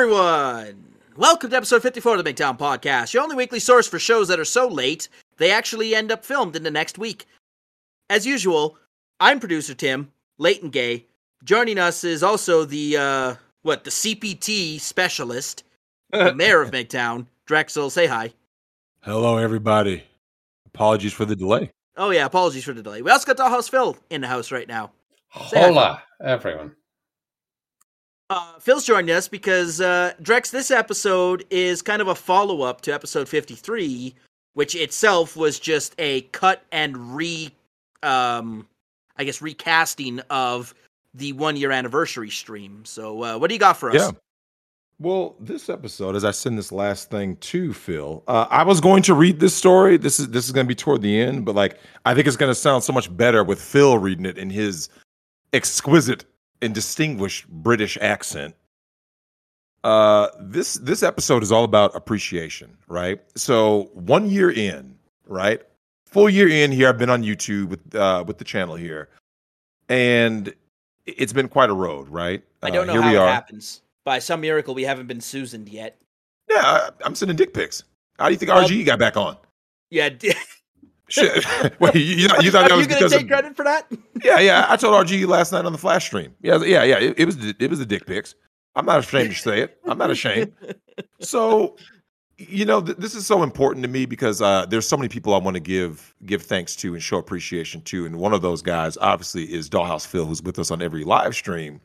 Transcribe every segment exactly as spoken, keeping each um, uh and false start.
everyone! Welcome to episode fifty-four of the Midtown Podcast, your only weekly source for shows that are so late, they actually end up filmed in the next week. As usual, I'm producer Tim, Leighton Gay. Joining us is also the, uh, what, the C P T specialist, the mayor of Midtown, Drexel. Say hi. Hello, everybody. Apologies for the delay. Oh yeah, apologies for the delay. We also got Dollhouse Phil in the house right now. Say hi, Hola, everyone. Uh, Phil's joining us because, uh, Drex, this episode is kind of a follow-up to episode fifty-three, which itself was just a cut and re, um, I guess, recasting of the one-year anniversary stream. So, uh, what do you got for us? Yeah. Well, this episode, as I send this last thing to Phil, uh, I was going to read this story. This is this is going to be toward the end, but like I think it's going to sound so much better with Phil reading it in his exquisite and distinguished British accent. Uh, this this episode is all about appreciation, right? So one year in, right, full year in here, I've been on YouTube with uh, with the channel here, and it's been quite a road, right? I don't know uh, here how we it are. happens. By some miracle, we haven't been Susaned yet. Yeah, I, I'm sending dick pics. How do you think Well, R G got back on? Yeah. Shit. Wait, you, you, thought- you thought Are that you was going to because take of, credit for that? Yeah, yeah. I told R G last night on the flash stream. Yeah, yeah, yeah. It, it was the, it was the dick pics. I'm not ashamed to say it. I'm not ashamed. So, you know, th- this is so important to me because uh, there's so many people I want to give give thanks to and show appreciation to, and one of those guys obviously is Dollhouse Phil, who's with us on every live stream.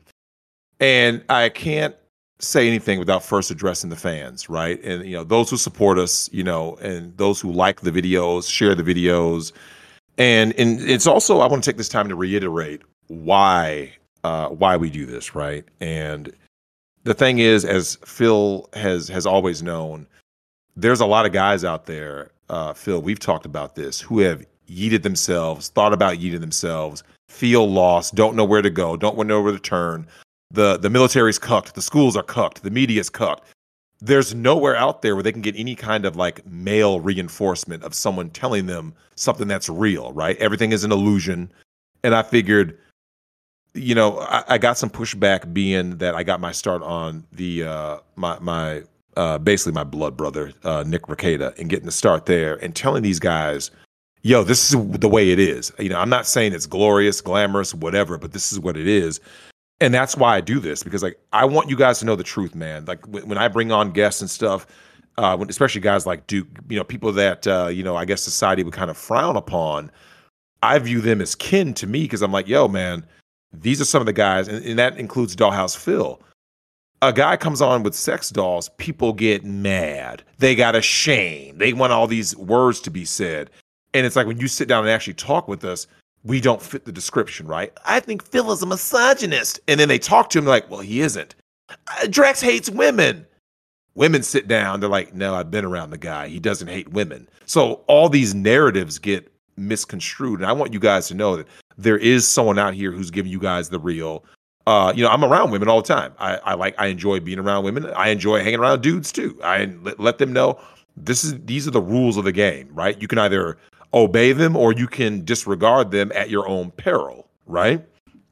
And I can't say anything without first addressing the fans, right? And you know, those who support us, you know, and those who like the videos, share the videos. And and it's also, I want to take this time to reiterate why uh, why we do this, right? And the thing is, as Phil has has always known, there's a lot of guys out there, uh, Phil, we've talked about this, who have yeeted themselves, thought about yeeting themselves, feel lost, don't know where to go, don't know where to turn. The the military's cucked, the schools are cucked, the media's cucked. There's nowhere out there where they can get any kind of like male reinforcement of someone telling them something that's real, right? Everything is an illusion. And I figured, you know, I, I got some pushback being that I got my start on the uh my my uh basically my blood brother, uh Nick Rekieta, and getting the start there and telling these guys, yo, this is the way it is. You know, I'm not saying it's glorious, glamorous, whatever, but this is what it is. And that's why I do this, because like I want you guys to know the truth, man. Like when, when I bring on guests and stuff, uh, when, especially guys like Duke, you know, people that uh, you know, I guess society would kind of frown upon. I view them as kin to me because I'm like, yo, man, these are some of the guys, and, and that includes Dollhouse Phil. A guy comes on with sex dolls, people get mad. They got ashamed. They want all these words to be said, and it's like when you sit down and actually talk with us, we don't fit the description, right? I think Phil is a misogynist. And then they talk to him like, well, he isn't. Uh, Drex hates women. Women sit down. They're like, no, I've been around the guy. He doesn't hate women. So all these narratives get misconstrued. And I want you guys to know that there is someone out here who's giving you guys the real. Uh, you know, I'm around women all the time. I, I like, I enjoy being around women. I enjoy hanging around dudes too. I let, let them know this is, these are the rules of the game, right? You can either obey them or you can disregard them at your own peril, right?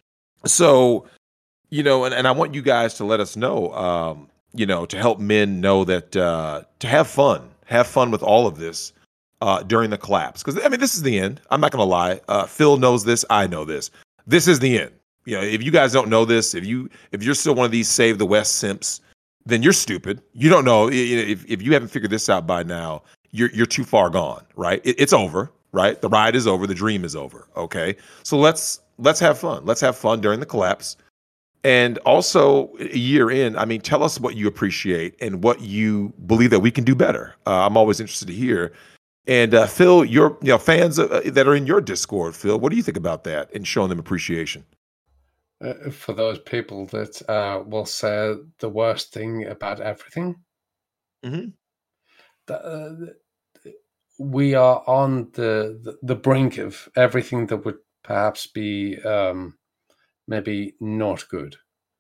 So, you know, and, and I want you guys to let us know, um, you know, to help men know that uh, to have fun, have fun with all of this uh, during the collapse. Because, I mean, this is the end. I'm not going to lie. Uh, Phil knows this. I know this. This is the end. You know, if you guys don't know this, if, you, if you're still one of these Save the West simps, then you're stupid. You don't know. If, if you haven't figured this out by now, you're you're too far gone, right? It, it's over, right? The ride is over. The dream is over. Okay, so let's let's have fun. Let's have fun during the collapse, and also a year in. I mean, tell us what you appreciate and what you believe that we can do better. Uh, I'm always interested to hear. And uh, Phil, your you know fans uh, that are in your Discord, Phil, what do you think about that and showing them appreciation? Uh, for those people that uh, will say the worst thing about everything. Mm-hmm. Uh, we are on the, the the brink of everything that would perhaps be um, maybe not good.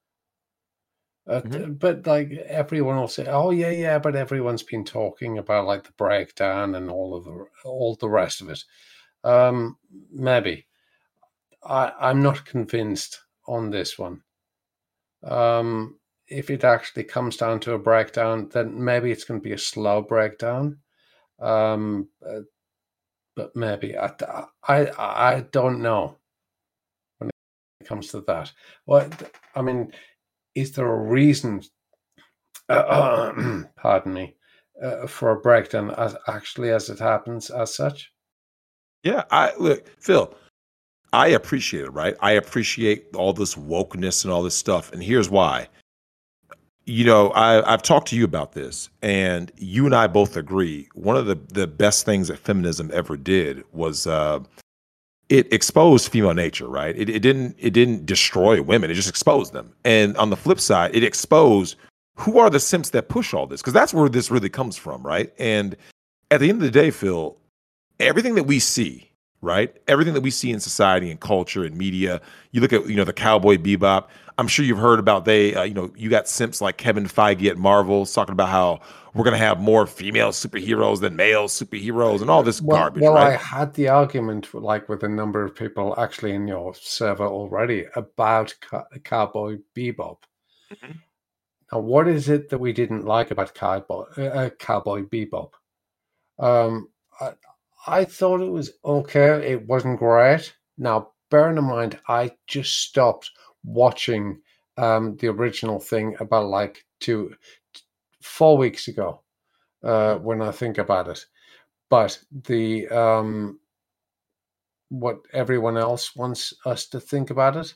Uh, Mm-hmm. But like everyone will say, "Oh yeah, yeah," but everyone's been talking about like the breakdown and all of the all the rest of it. Um, maybe I, I'm not convinced on this one. Um, if it actually comes down to a breakdown, then maybe it's going to be a slow breakdown. Um, uh, but maybe I, I I don't know when it comes to that. Well, I mean, is there a reason? Uh, pardon me, uh, for a breakdown as actually as it happens as such? Yeah, I look, Phil. I appreciate it, right? I appreciate all this wokeness and all this stuff, and here's why. You know, I, I've talked to you about this, and you and I both agree. One of the, the best things that feminism ever did was uh, it exposed female nature, right? It, it didn't it didn't destroy women; it just exposed them. And on the flip side, it exposed who are the simps that push all this, because that's where this really comes from, right? And at the end of the day, Phil, everything that we see, right? Everything that we see in society and culture and media. You look at, you know, the Cowboy Bebop. I'm sure you've heard about they, uh, you know, you got simps like Kevin Feige at Marvel talking about how we're going to have more female superheroes than male superheroes and all this well, garbage, well, right? I had the argument like with a number of people actually in your server already about Ca- Cowboy Bebop. Mm-hmm. Now, what is it that we didn't like about Cowboy, uh, Cowboy Bebop? Um, I, I thought it was okay. It wasn't great. Now, bearing in mind, I just stopped watching um, the original thing about like two, four weeks ago uh, when I think about it. But the um, what everyone else wants us to think about it,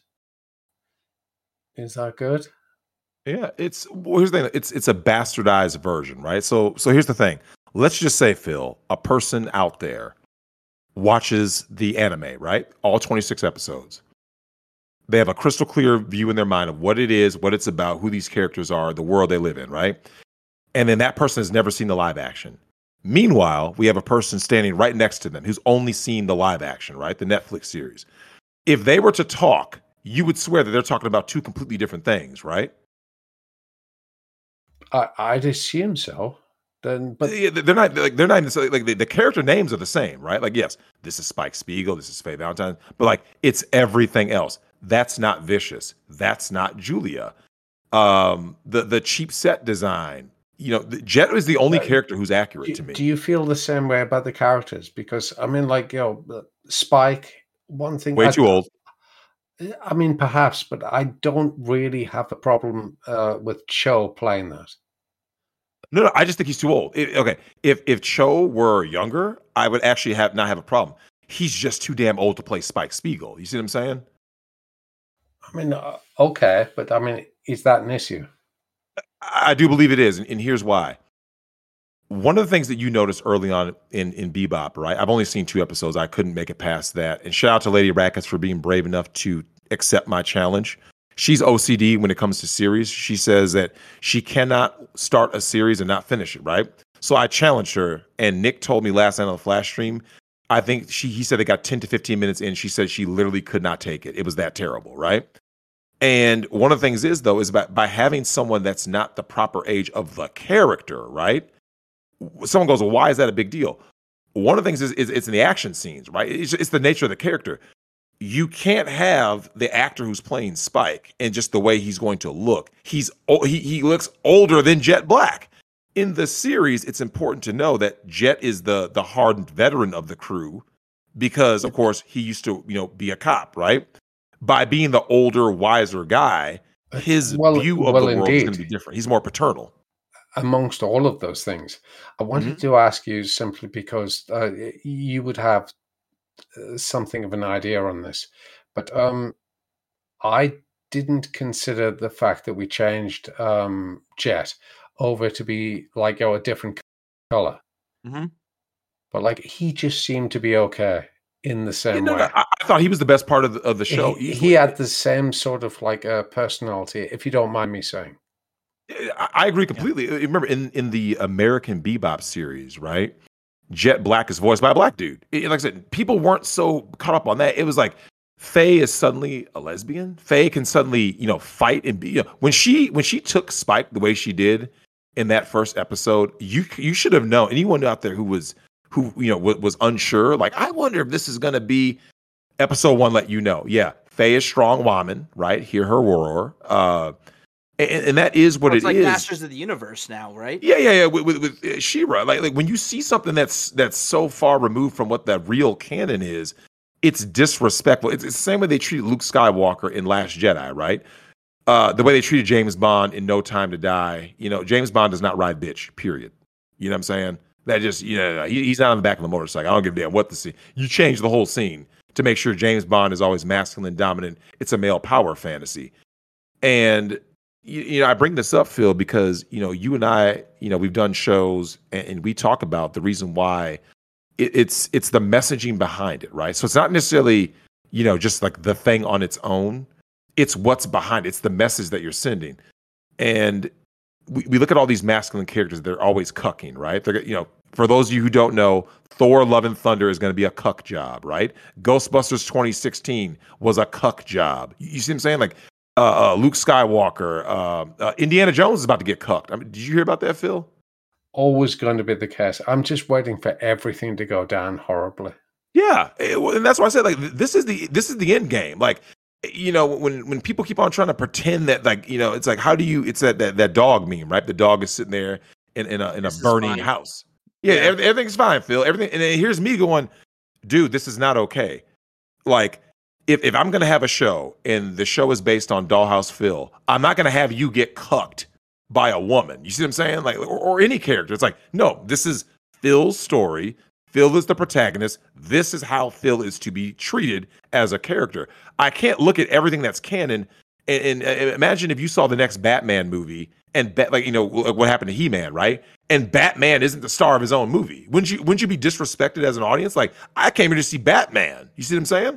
is that good? Yeah, it's well, here's the thing. It's it's a bastardized version, right? So so here's the thing. Let's just say, Phil, a person out there watches the anime, right? All twenty-six episodes. They have a crystal clear view in their mind of what it is, what it's about, who these characters are, the world they live in, right? And then that person has never seen the live action. Meanwhile, we have a person standing right next to them who's only seen the live action, right? The Netflix series. If they were to talk, you would swear that they're talking about two completely different things, right? I, I'd assume so. Then, but Yeah, they're not like they're not even like the, the character names are the same, right? Like, yes, this is Spike Spiegel, this is Faye Valentine, but like it's everything else. That's not Vicious. That's not Julia. Um, the the cheap set design. You know, the, Jet is the only uh, character who's accurate do, to me. Do you feel the same way about the characters? Because I mean, like, you know, Spike. One thing. Way I, too old. I mean, perhaps, but I don't really have a problem uh, with Cho playing that. No, no, I just think he's too old. It, okay, if if Cho were younger, I would actually have not have a problem. He's just too damn old to play Spike Spiegel. You see what I'm saying? I mean, uh, okay, but I mean, is that an issue? I, I do believe it is, and, and here's why. One of the things that you noticed early on in, in Bebop, right? I've only seen two episodes. I couldn't make it past that. And shout out to Lady Rackets for being brave enough to accept my challenge. She's O C D when it comes to series. She says that she cannot start a series and not finish it, right? So I challenged her, and Nick told me last night on the Flash stream, I think she he said it got ten to fifteen minutes in. She said she literally could not take it. It was that terrible, right? And one of the things is, though, is by, by having someone that's not the proper age of the character, right? Someone goes, well, why is that a big deal? One of the things is, is it's in the action scenes, right? It's, it's the nature of the character. You can't have the actor who's playing Spike and just the way he's going to look. He's he he looks older than Jet Black. In the series, it's important to know that Jet is the the hardened veteran of the crew because, of course, he used to, you know, be a cop, right? By being the older, wiser guy, his well, view of well, the world indeed. is going to be different. He's more paternal. Amongst all of those things, I wanted mm-hmm. to ask you simply because uh, you would have uh, something of an idea on this, but um, I didn't consider the fact that we changed um, Jet over to be like oh, a different color. Mm-hmm. But like he just seemed to be okay in the same yeah, no, way. No, I, I thought he was the best part of the, of the show. He, he had the same sort of like a uh, personality, if you don't mind me saying. I agree completely. Yeah. Remember, in, in the American Bebop series, right? Jet Black is voiced by a black dude. It, like I said, people weren't so caught up on that. It was like Faye is suddenly a lesbian. Faye can suddenly, you know, fight and be. You know, when she when she took Spike the way she did in that first episode, you you should have known. Anyone out there who was who you know was, was unsure, like I wonder if this is going to be episode one. Let you know, yeah, Faye is strong woman, right? Hear her roar. Uh, and, and that is what well, it's it like is. Masters of the Universe now, right? Yeah, yeah, yeah. With, with, with She-Ra, like like when you see something that's that's so far removed from what the real canon is, it's disrespectful. It's, it's the same way they treated Luke Skywalker in Last Jedi, right? Uh, the way they treated James Bond in No Time to Die. You know, James Bond does not ride bitch. Period. You know what I'm saying? That just, you know, he, he's not on the back of a motorcycle. I don't give a damn what the scene. You change the whole scene to make sure James Bond is always masculine, dominant. It's a male power fantasy. And, you, you know, I bring this up, Phil, because, you know, you and I, you know, we've done shows and, and we talk about the reason why it, it's it's the messaging behind it, right? So it's not necessarily, you know, just like the thing on its own. It's what's behind it. It's the message that you're sending. And we, we look at all these masculine characters, they're always cucking, right? They're, you know, for those of you who don't know, Thor Love and Thunder is going to be a cuck job, right? Ghostbusters twenty sixteen was a cuck job. You, you see what I'm saying? Like uh, uh, Luke Skywalker, uh, uh, Indiana Jones is about to get cucked. I mean, did you hear about that, Phil? Always going to be the case. I'm just waiting for everything to go down horribly. Yeah, it, and that's why I said, like, this is the this is the end game. Like, you know, when when people keep on trying to pretend that, like, you know, it's like, how do you? It's that that, that dog meme, right? The dog is sitting there in, in a in a This is burning fine. house. Yeah, Yeah. every- everything's fine, Phil. Everything, and then here's me going, dude, this is not okay. Like, if if I'm gonna have a show and the show is based on Dollhouse Phil, I'm not gonna have you get cucked by a woman. You see what I'm saying? Like, or, or any character. It's like, no, this is Phil's story. Phil is the protagonist. This is how Phil is to be treated as a character. I can't look at everything that's canon and, and, and imagine if you saw the next Batman movie and bet, like, you know, like what happened to He-Man, right? And Batman isn't the star of his own movie. Wouldn't you? Wouldn't you be disrespected as an audience? Like, I came here to see Batman. You see what I'm saying?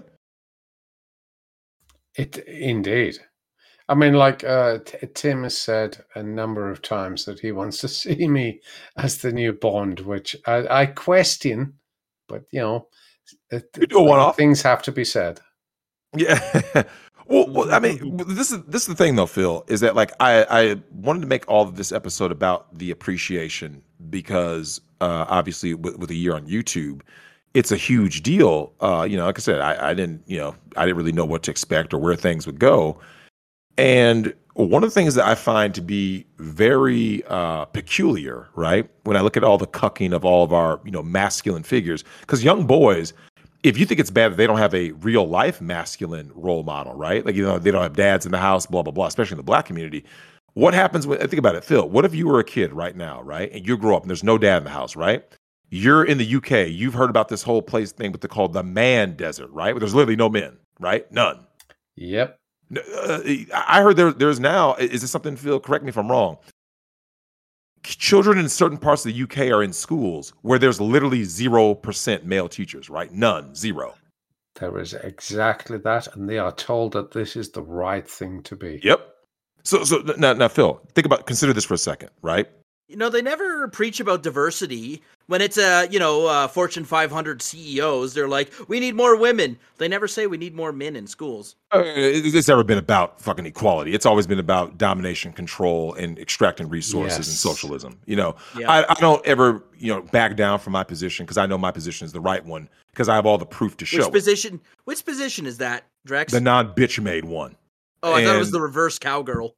It indeed. I mean, like uh, T- Tim has said a number of times that he wants to see me as the new Bond, which I, I question, but you know, it, You do a one-off. things have to be said. Yeah. well, well, I mean, this is this is the thing though, Phil, is that like I, I wanted to make all of this episode about the appreciation because uh, obviously with, with a year on YouTube, it's a huge deal. Uh, you know, like I said, I, I didn't, you know, I didn't really know what to expect or where things would go. And one of the things that I find to be very uh, peculiar, right, when I look at all the cucking of all of our, you know, masculine figures, because young boys, if you think it's bad that they don't have a real life masculine role model, right? Like, you know, they don't have dads in the house, blah, blah, blah, especially in the black community. What happens when, think about it, Phil, what if you were a kid right now, right? And you grow up and there's no dad in the house, right? You're in the U K. You've heard about this whole place thing, what they call the man desert, right? Where there's literally no men, right? None. Yep. Uh, I heard there, there's now, is this something, Phil, correct me if I'm wrong, children in certain parts of the U K are in schools where there's literally zero percent male teachers, right? None, zero. There is exactly that, and they are told that this is the right thing to be. Yep. So, so now, now, Phil, think about, consider this for a second, right? You know, they never preach about diversity. When it's a, you know, uh, Fortune five hundred C E Os, they're like, we need more women. They never say we need more men in schools. Uh, it's never been about fucking equality. It's always been about domination, control, and extracting resources Yes. and socialism. You know, Yeah. I, I don't ever, you know, back down from my position because I know my position is the right one because I have all the proof to show Which it. position? Which position is that, Drex? The non-bitch made one. oh, I thought it was and- the reverse cowgirl.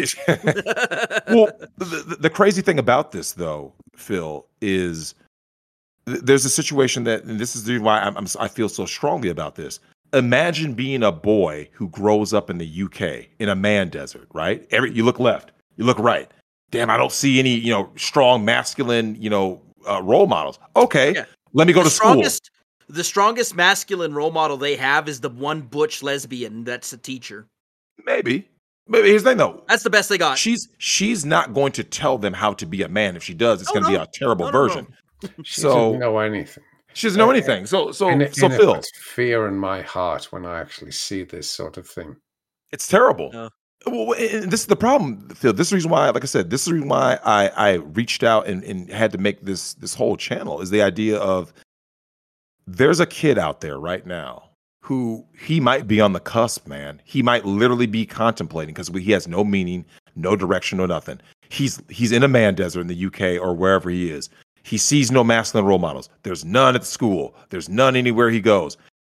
Well, the, the, the crazy thing about this, though, Phil, is th- there's a situation that, and this is the reason why I'm, I'm, I feel so strongly about this. Imagine being a boy who grows up in the U K in a man desert, right? Every you look left, you look right. Damn, I don't see any, you know, strong masculine, you know, uh, role models. Okay, Yeah. let me go the to school. strongest, The strongest masculine role model they have is the one butch lesbian that's a teacher. Maybe, maybe here's the thing, though. That's the best they got. She's she's not going to tell them how to be a man. If she does, it's Oh, going to no. be a terrible No, no, no. version. She So- doesn't know anything. She doesn't know anything. So so And it, so and it Phil, puts fear in my heart when I actually see this sort of thing. it's terrible. Yeah. Well, and this is the problem, Phil. This is the reason why, like I said, this is the reason why I, I reached out and, and had to make this this whole channel is the idea of there's a kid out there right now who he might be on the cusp, man. He might literally be contemplating because he has no meaning, no direction, no nothing. He's he's in a man desert in the U K or wherever he is. He sees no masculine role models. There's none at the school. There's none anywhere he goes.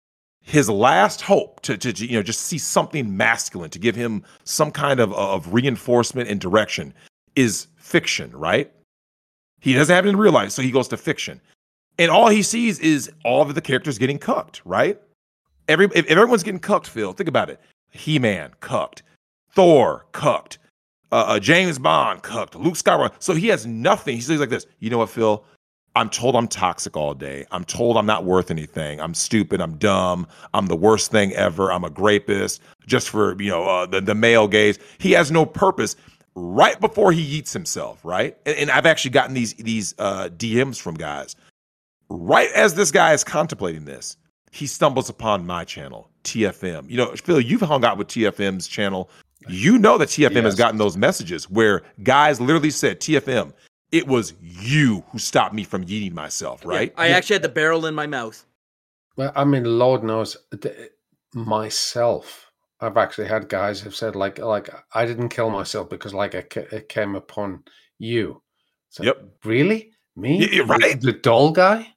his last hope to, to, to you know just see something masculine to give him some kind of of reinforcement and direction is fiction, right? He doesn't have it in real life, so he goes to fiction, and all he sees is all of the characters getting cucked, right? Every if, if everyone's getting cucked, Phil, think about it: He-Man cucked, Thor cucked, uh, uh, James Bond cucked, Luke Skywalker. So he has nothing. He's like this. You know what, Phil? I'm told I'm toxic all day. I'm told I'm not worth anything. I'm stupid. I'm dumb. I'm the worst thing ever. I'm a rapist. Just for, you know, uh, the, the male gaze. He has no purpose right before he eats himself, right? And, and I've actually gotten these, these uh, D Ms from guys. Right as this guy is contemplating this, he stumbles upon my channel, T F M. You know, Phil, you've hung out with T F M's channel. You know that T F M yes. has gotten those messages where guys literally said, T F M, it was you who stopped me from eating myself, right? Yeah, I actually had the barrel in my mouth. Well, I mean, Lord knows, myself, I've actually had guys who've said, like, like I didn't kill myself because, like, it, it came upon you. So, yep. Really? Me? Yeah, right? The, the doll guy?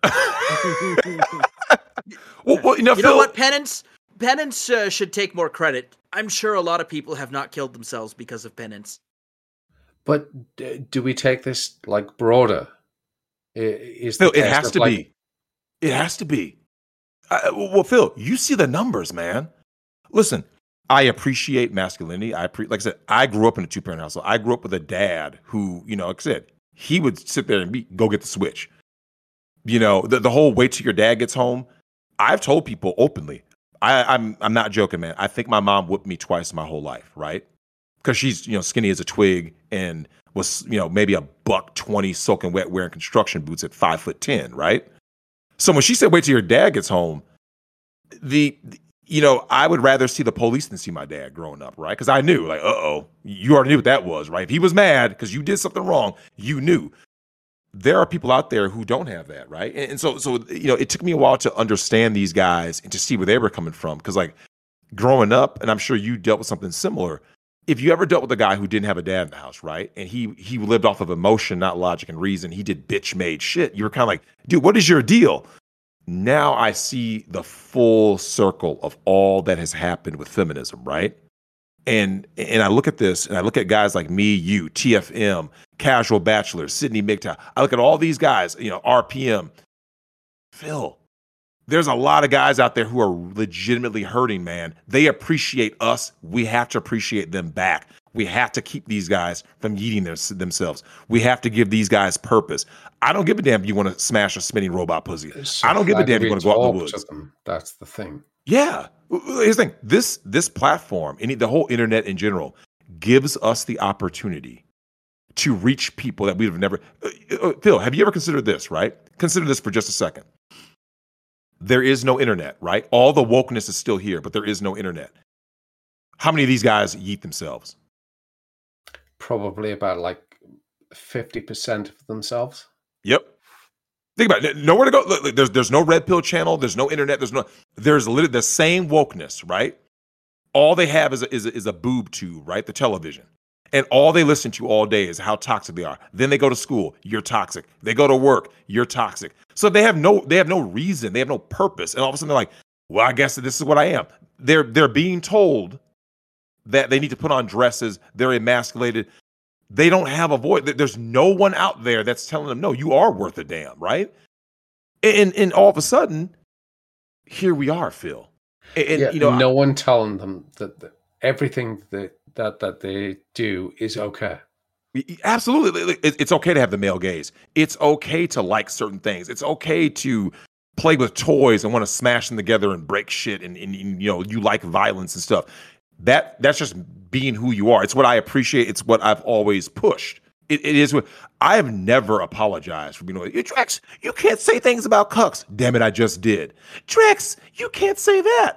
well, well, you know, you Phil, know what? Penance, penance uh, should take more credit. I'm sure a lot of people have not killed themselves because of penance. But do we take this like broader? Is Phil, it has to like... be. It has to be. I, well, Phil, you see the numbers, man. Listen, I appreciate masculinity. I pre- like I said, I grew up in a two-parent household. I grew up with a dad who, you know, like I said, he would sit there and be, go get the switch. You know, the, the whole wait till your dad gets home. I've told people openly. I, I'm I'm not joking, man. I think my mom whipped me twice in my whole life, right? Because she's, you know, skinny as a twig and was, you know, maybe a buck twenty soaking wet wearing construction boots at five foot ten, right? So when she said, wait till your dad gets home, the, the you know, I would rather see the police than see my dad growing up, right? Because I knew, like, uh-oh, you already knew what that was, right? If he was mad because you did something wrong, you knew. There are people out there who don't have that, right? And, and so, so you know, it took me a while to understand these guys and to see where they were coming from. Because, like, growing up, and I'm sure you dealt with something similar, if you ever dealt with a guy who didn't have a dad in the house, right? And he he lived off of emotion, not logic and reason. He did bitch-made shit. You were kind of like, dude, what is your deal? Now I see the full circle of all that has happened with feminism, right? And and I look at this, and I look at guys like me, you, T F M, Casual Bachelor, Sydney M G T O W. I look at all these guys, you know, R P M. Phil, there's a lot of guys out there who are legitimately hurting, man. They appreciate us. We have to appreciate them back. We have to keep these guys from eating their, themselves. We have to give these guys purpose. I don't give a damn if you want to smash a spinning robot pussy. So I don't give a damn if you want to go out in the woods. Them. That's the thing. Yeah. Here's the thing. This, this platform, any, the whole internet in general, gives us the opportunity to reach people that we've never... Uh, uh, Phil, have you ever considered this, right? Consider this for just a second. There is no internet, right? All the wokeness is still here, but there is no internet. How many of these guys yeet themselves? Probably about like fifty percent of themselves. Yep. Think about it. Nowhere to go. Look, there's there's no red pill channel. There's no internet. There's no. There's literally the same wokeness, right? All they have is a, is a, is a boob tube, right? The television. And all they listen to all day is how toxic they are. Then they go to school, you're toxic. They go to work, you're toxic. So they have no they have no reason, they have no purpose. And all of a sudden they're like, well, I guess this is what I am. They're they're being told that they need to put on dresses, they're emasculated. They don't have a voice. There's no one out there that's telling them, no, you are worth a damn, right? And and all of a sudden, here we are, Phil. And yeah, you know, no I, one telling them that the, everything that that that they do is okay. Absolutely. It's okay to have the male gaze. It's okay to like certain things. It's okay to play with toys and want to smash them together and break shit and, and, and you know, you like violence and stuff. That that's just being who you are. It's what I appreciate. It's what I've always pushed. It, it is what I have never apologized for being like, Drex, you can't say things about cucks. Damn it, I just did. Drex, you can't say that.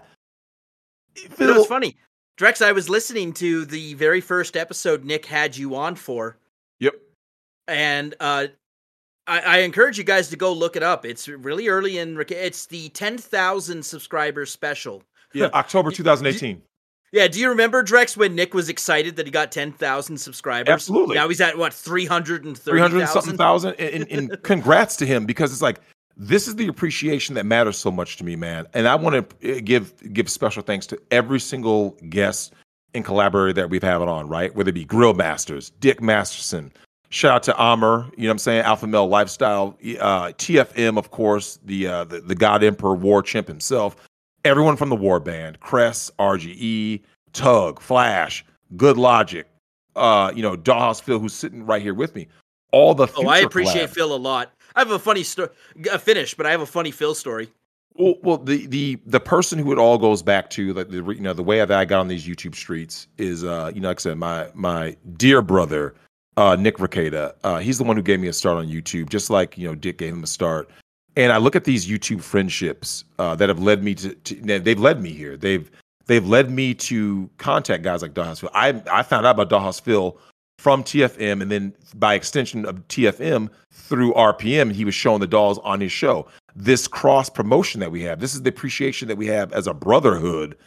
Phil, it was funny. Drex, I was listening to the very first episode Nick had you on for. Yep. And uh, I, I encourage you guys to go look it up. It's really early in, it's the ten thousand subscribers special. Yeah, October twenty eighteen. Yeah, do you remember, Drex, when Nick was excited that he got ten thousand subscribers? Absolutely. Now he's at, what, three hundred thirty thousand? three hundred something thousand. And, and, and congrats to him, because it's like, This is the appreciation that matters so much to me, man. And I want to give give special thanks to every single guest and collaborator that we've had on, right? Whether it be Grill Masters, Dick Masterson, shout out to Amr, you know what I'm saying? Alpha Male Lifestyle, uh, T F M, of course, the, uh, the the God Emperor War Chimp himself, everyone from the War Band, Cress, R G E, Tug, Flash, Good Logic, uh, you know, Dollhouse Phil, who's sitting right here with me. All the oh, I future appreciate collabs. Phil a lot. I have a funny story, a finish, but I have a funny Phil story. Well, well, the the the person who it all goes back to, like the you know the way that I got on these YouTube streets is, uh, you know, like I said, my my dear brother, uh, Nick Ricada. Uh, he's the one who gave me a start on YouTube, just like you know Dick gave him a start. And I look at these YouTube friendships uh, that have led me to, to. They've led me here. They've they've led me to contact guys like Dollhouse Phil. I I found out about Dollhouse Phil from T F M, and then by extension of T F M through R P M, he was showing the dolls on his show. This cross promotion that we have, this is the appreciation that we have as a brotherhood.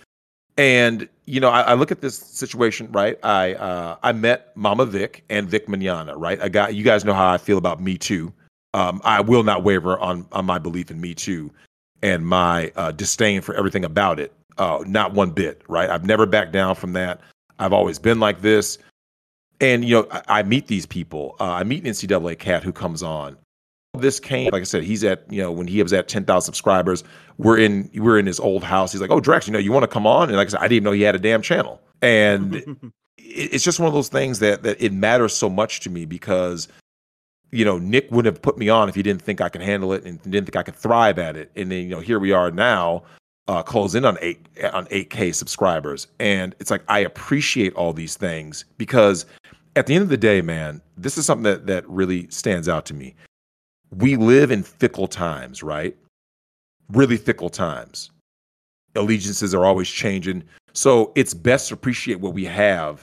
And you know, I, I look at this situation, right? I uh, I met Mama Vic and Vic Mignogna, right? I got you guys know how I feel about Me Too. Um, I will not waver on on my belief in Me Too and my uh, disdain for everything about it. Uh, not one bit, right? I've never backed down from that. I've always been like this. And, you know, I, I meet these people. Uh, I meet an N C double A cat who comes on. This came, like I said, he's at, you know, when he was at ten thousand subscribers, we're in we're in his old house. He's like, oh, Drex, you know, you want to come on? And like I said, I didn't even know he had a damn channel. And it, it's just one of those things that that it matters so much to me because, you know, Nick wouldn't have put me on if he didn't think I could handle it and didn't think I could thrive at it. And then, you know, here we are now, uh, close in on eight on eight K subscribers. And it's like, I appreciate all these things because at the end of the day, man, this is something that, that really stands out to me. We live in fickle times, right? Really fickle times. Allegiances are always changing. So it's best to appreciate what we have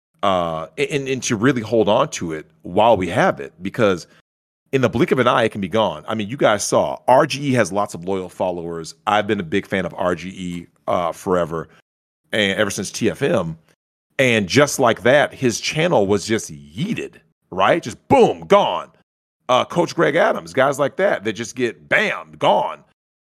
uh, and, and to really hold on to it while we have it. Because in the blink of an eye, it can be gone. I mean, you guys saw, R G E has lots of loyal followers. I've been a big fan of R G E uh, forever, and ever since T F M. And just like that, his channel was just yeeted, right? Just boom, gone. Uh, Coach Greg Adams, guys like that, that just get bam, gone.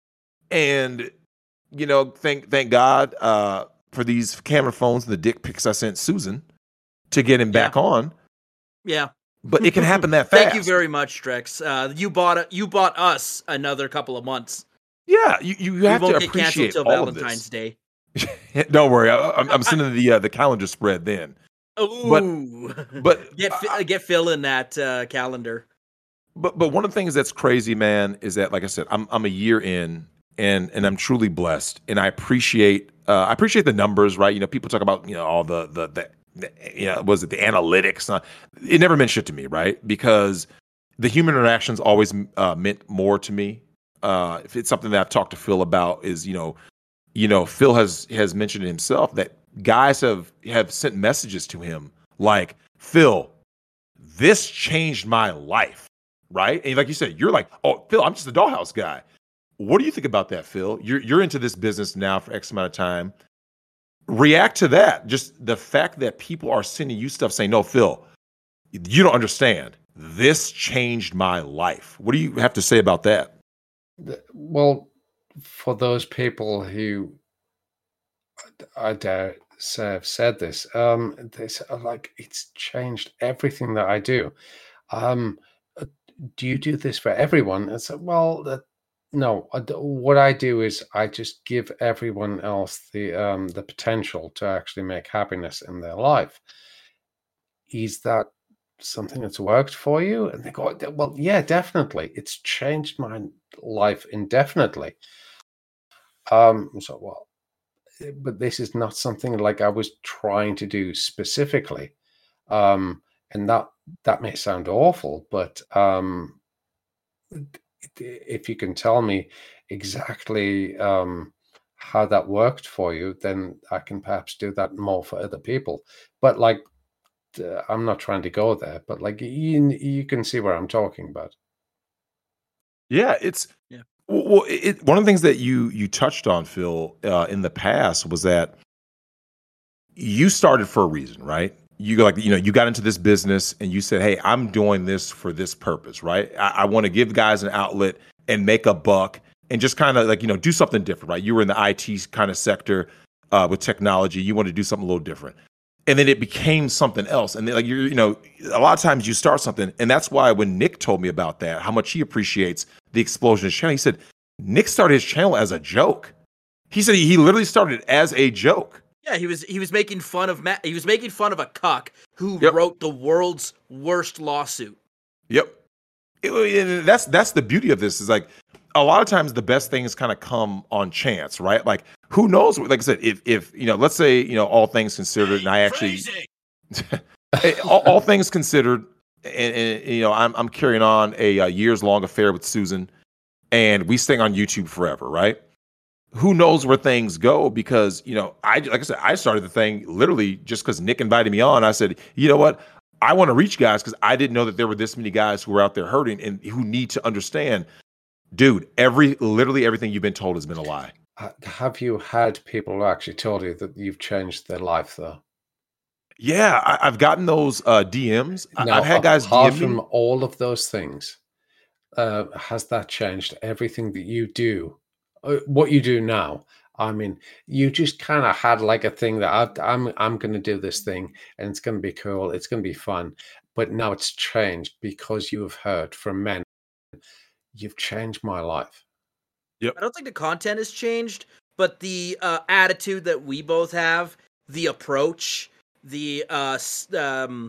And, you know, thank thank God uh, for these camera phones and the dick pics I sent Susan to get him Yeah. back on. Yeah. But it can happen that fast. Thank you very much, Drex. Uh, you bought a, you bought us another couple of months. Yeah, you, you have we to won't get canceled appreciate till all of Valentine's this. Day. Don't worry, I, I'm, I'm sending the uh, the calendar spread then. Ooh. But but get Fi- get Phil in that uh, calendar. But but one of the things that's crazy, man, is that like I said, I'm I'm a year in, and and I'm truly blessed, and I appreciate uh, I appreciate the numbers, right? You know, people talk about you know all the the the, the you know, was it the analytics? Uh, it never meant shit to me, right? Because the human interactions always uh, meant more to me. Uh, if it's something that I've talked to Phil about, is you know. You know, Phil has has mentioned himself that guys have have sent messages to him like, Phil, this changed my life, right? And like you said, you're like, oh, Phil, I'm just a Dollhouse guy. What do you think about that, Phil? You're you're into this business now for X amount of time. React to that. Just the fact that people are sending you stuff saying, no, Phil, you don't understand. This changed my life. What do you have to say about that? Well, for those people who I dare say have said this, um, they say, like, it's changed everything that I do. Um, do you do this for everyone? And so, well, that, no. I, what I do is I just give everyone else the um, the potential to actually make happiness in their life. Is that something that's worked for you? And they go, well, yeah, definitely. It's changed my life indefinitely. Um, so, well, but this is not something like I was trying to do specifically. Um, and that, that may sound awful, but um, if you can tell me exactly um, how that worked for you, then I can perhaps do that more for other people. But like, uh, I'm not trying to go there, but like, you, you can see where I'm talking about. Yeah, it's yeah. Well, it, one of the things that you you touched on, Phil, uh, in the past was that you started for a reason, right? You like, you know, you got into this business and you said, "Hey, I'm doing this for this purpose, right? I, I want to give guys an outlet and make a buck and just kind of like, you know, do something different, right? You were in the I T kind of sector uh, with technology. You wanted to do something a little different. And then it became something else. And then, like, you're, you know, a lot of times you start something. And that's why when Nick told me about that, how much he appreciates the explosion of his channel, he said, Nick started his channel as a joke. He said he, he literally started it as a joke. Yeah, he was he was making fun of Matt. He was making fun of a cuck who Yep. wrote the world's worst lawsuit. Yep. It- it- that's that's the beauty of this is like a lot of times the best things kind of come on chance, right? Like who knows? Like I said, if if you know, let's say you know all things considered, and I actually all, all things considered, and, and you know I'm I'm carrying on a, uh years long affair with Susan, and we stay on YouTube forever, right? Who knows where things go? Because you know, I like I said, I started the thing literally just because Nick invited me on. I said, you know what? I want to reach guys because I didn't know that there were this many guys who were out there hurting and who need to understand, dude. Every literally everything you've been told has been a lie. Ha- Have you had people who actually told you that you've changed their life, though? Yeah, I, I've gotten those uh, D Ms. I- Now, I've had guys apart D M from me. all of those things, uh, has that changed everything that you do? Uh, what you do now? I mean, you just kind of had like a thing that I, I'm I'm going to do this thing and it's going to be cool, it's going to be fun, but now it's changed because you have heard from men. You've changed my life. I don't think the content has changed, but the uh, attitude that we both have, the approach, the uh, s- um,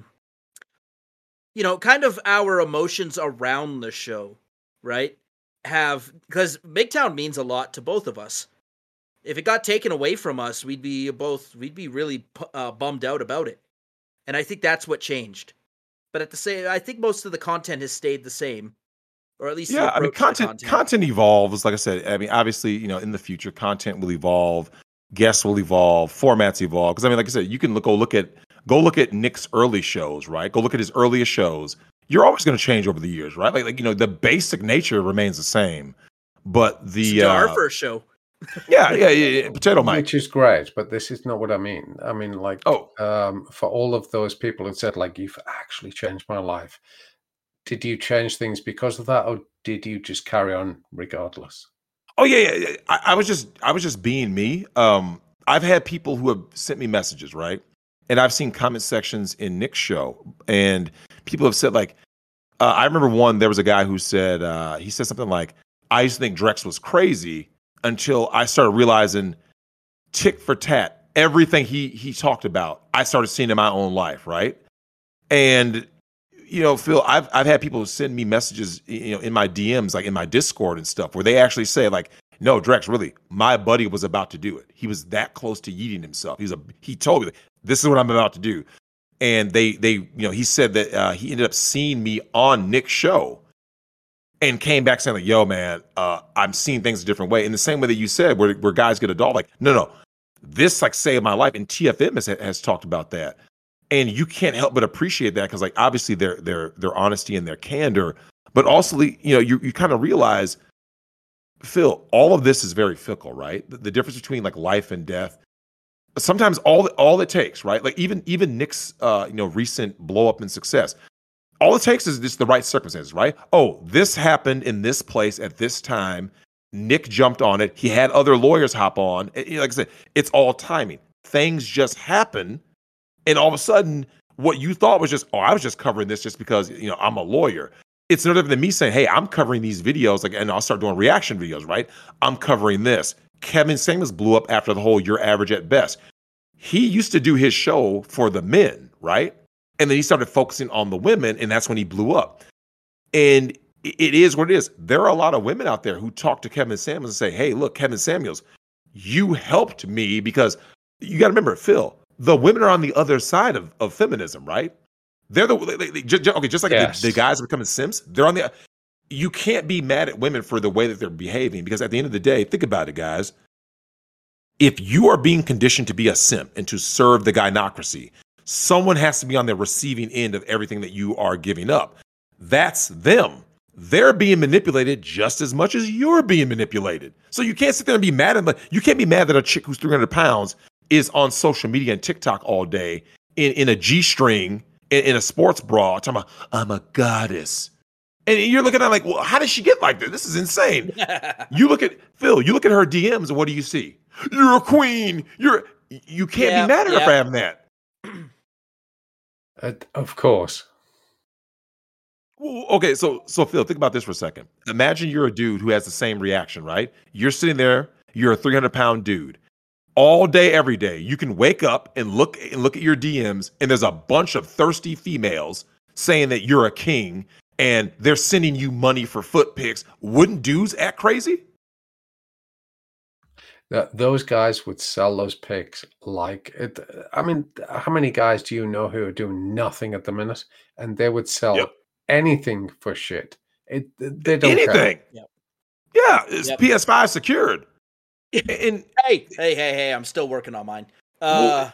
you know, kind of our emotions around the show, right? Have because MGTOW means a lot to both of us. If it got taken away from us, we'd be both we'd be really pu- uh, bummed out about it, and I think that's what changed. But at the same, I think most of the content has stayed the same, or at least the Yeah, I mean, approach to content content. content evolves. Like I said, I mean, obviously, you know, in the future, content will evolve, guests will evolve, formats evolve. Because I mean, like I said, you can look, go look at go look at Nick's early shows, right? Go look at his earliest shows. You're always going to change over the years, right? Like, like you know, the basic nature remains the same, but the To our uh, first show. yeah, yeah, yeah, yeah, potato Mike. Which is great, but this is not what I mean. I mean, like, Oh, um, for all of those people who said, like, you've actually changed my life, did you change things because of that, or did you just carry on regardless? oh yeah, yeah. yeah. I, I was just I was just being me. Um, I've had people who have sent me messages, right? And I've seen comment sections in Nick's show, and people have said like, uh, I remember one. There was a guy who said uh, he said something like, "I used to think Drex was crazy until I started realizing tick for tat everything he he talked about. I started seeing in my own life, right?" And you know, Phil, I've I've had people send me messages, you know, in my D Ms, like in my Discord and stuff, where they actually say like, "No, Drex, really, my buddy was about to do it. He was that close to yeeting himself. He's a he told me like, this is what I'm about to do." And they they you know he said that uh, he ended up seeing me on Nick's show and came back saying like, "Yo, man, uh, I'm seeing things a different way." In the same way that you said, where where guys get adult, like, no, no, this like saved my life, and T F M has has talked about that. And you can't help but appreciate that because, like, obviously their their their honesty and their candor, but also, you know, you you kind of realize, Phil, all of this is very fickle, right? The, the difference between like life and death. Sometimes all all it takes, right? Like even even Nick's uh, you know recent blow up and success, all it takes is just the right circumstances, right? Oh, this happened in this place at this time. Nick jumped on it. He had other lawyers hop on. And, you know, like I said, it's all timing. Things just happen. And all of a sudden, what you thought was just, oh, I was just covering this just because, you know, I'm a lawyer. It's no different than me saying, hey, I'm covering these videos, like, and I'll start doing reaction videos, right? I'm covering this. Kevin Samuels blew up after the whole "you're average at best." He used to do his show for the men, right? And then he started focusing on the women, and that's when he blew up. And it is what it is. There are a lot of women out there who talk to Kevin Samuels and say, hey, look, Kevin Samuels, you helped me because you got to remember, Phil, the women are on the other side of, of feminism, right? They're the they, they, just, okay, just like Yes. the, the guys are becoming simps. They're on the. You can't be mad at women for the way that they're behaving because at the end of the day, think about it, guys. If you are being conditioned to be a simp and to serve the gynocracy, someone has to be on the receiving end of everything that you are giving up. That's them. They're being manipulated just as much as you're being manipulated. So you can't sit there and be mad at them. You can't be mad that a chick who's three hundred pounds is on social media and TikTok all day in, in a G-string, in, in a sports bra, talking about, I'm a goddess. And you're looking at it like, well, how did she get like this? This is insane. You look at Phil, you look at her D Ms, and what do you see? You're a queen. You're you can't Yeah, be mad at her yeah. for having that. Uh, of course. Well, okay, so so Phil, think about this for a second. Imagine you're a dude who has the same reaction, right? You're sitting there, you're a three hundred pound dude. All day, every day, you can wake up and look and look at your D Ms, and there's a bunch of thirsty females saying that you're a king, and they're sending you money for foot pics. Wouldn't dudes act crazy? That those guys would sell those pics like it. I mean, how many guys do you know who are doing nothing at the minute, and they would sell Yep. anything for shit? It they don't care. Anything. Yep. Yeah, it's Yep. P S five secured. And Hey, hey, hey, hey! I'm still working on mine. Uh,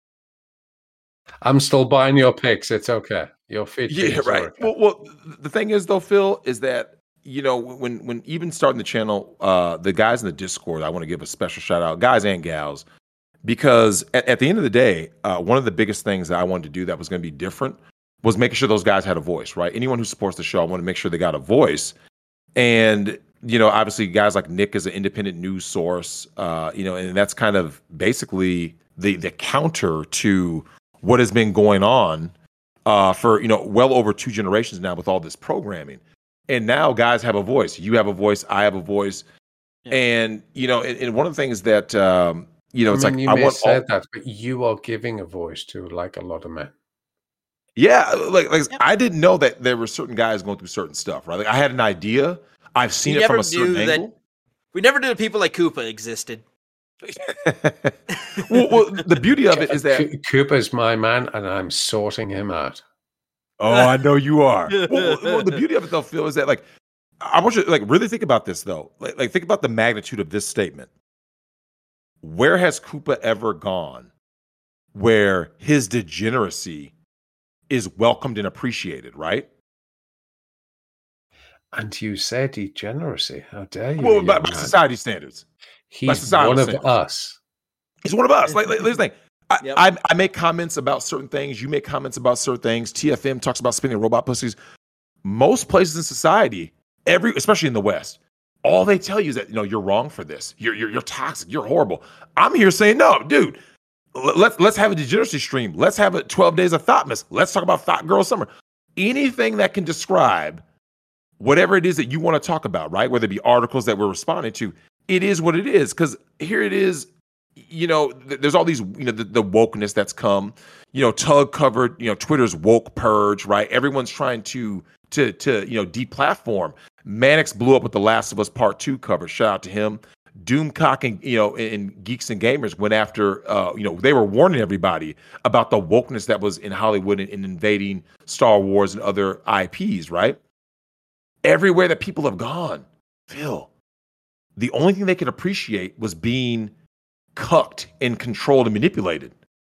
I'm still buying your pics. It's okay. Your feed yeah, pics are right. okay. Well, well, the thing is, though, Phil, is that you know when when even starting the channel, uh, the guys in the Discord, I want to give a special shout out, guys and gals, because at, at the end of the day, uh, one of the biggest things that I wanted to do that was going to be different was making sure those guys had a voice. Right? Anyone who supports the show, I want to make sure they got a voice, and you know, obviously, guys like Nick is an independent news source, uh, you know, and that's kind of basically the the counter to what has been going on uh, for you know well over two generations now with all this programming. And now guys have a voice. You have a voice. I have a voice. Yeah. And you know, and, and one of the things that um, you know, I it's mean, like you I may want say all, that, but you are giving a voice to like a lot of men. yeah, like like Yep. I didn't know that there were certain guys going through certain stuff. Right? Like I had an idea. I've seen We it from never a certain knew that- angle. we never knew people like Koopa existed. well, well, the beauty of it is that Co- Cooper's my man, and I'm sorting him out. oh, I know you are. well, well, well, the beauty of it though, Phil, is that like I want you to like really think about this though. Like, like think about the magnitude of this statement. Where has Koopa ever gone where his degeneracy is welcomed and appreciated, right? And you say degeneracy. How dare you? Well, by, young by man. society standards. He's societal one of standards. us. He's one of us. Like, like here's the thing. I, Yep. I, I make comments about certain things. You make comments about certain things. T F M talks about spinning robot pussies. Most places in society, every especially in the West, all they tell you is that you know you're wrong for this. You're you're, you're toxic. You're horrible. I'm here saying no, dude. l- Let's let's have a degeneracy stream. Let's have a twelve days of Thoughtmas. Let's talk about Thought Girl Summer. Anything that can describe whatever it is that you want to talk about, right? Whether it be articles that we're responding to, it is what it is. Because here it is. You know, th- there's all these, you know, the, the wokeness that's come. You know, Tug covered, you know, Twitter's woke purge, right? Everyone's trying to to to you know deplatform. Mannix blew up with The Last of Us Part Two cover. Shout out to him. Doomcock and you know and Geeks and Gamers went after. Uh, you know, they were warning everybody about the wokeness that was in Hollywood and, and invading Star Wars and other I Ps, right? Everywhere that people have gone, Phil, the only thing they could appreciate was being cucked and controlled and manipulated.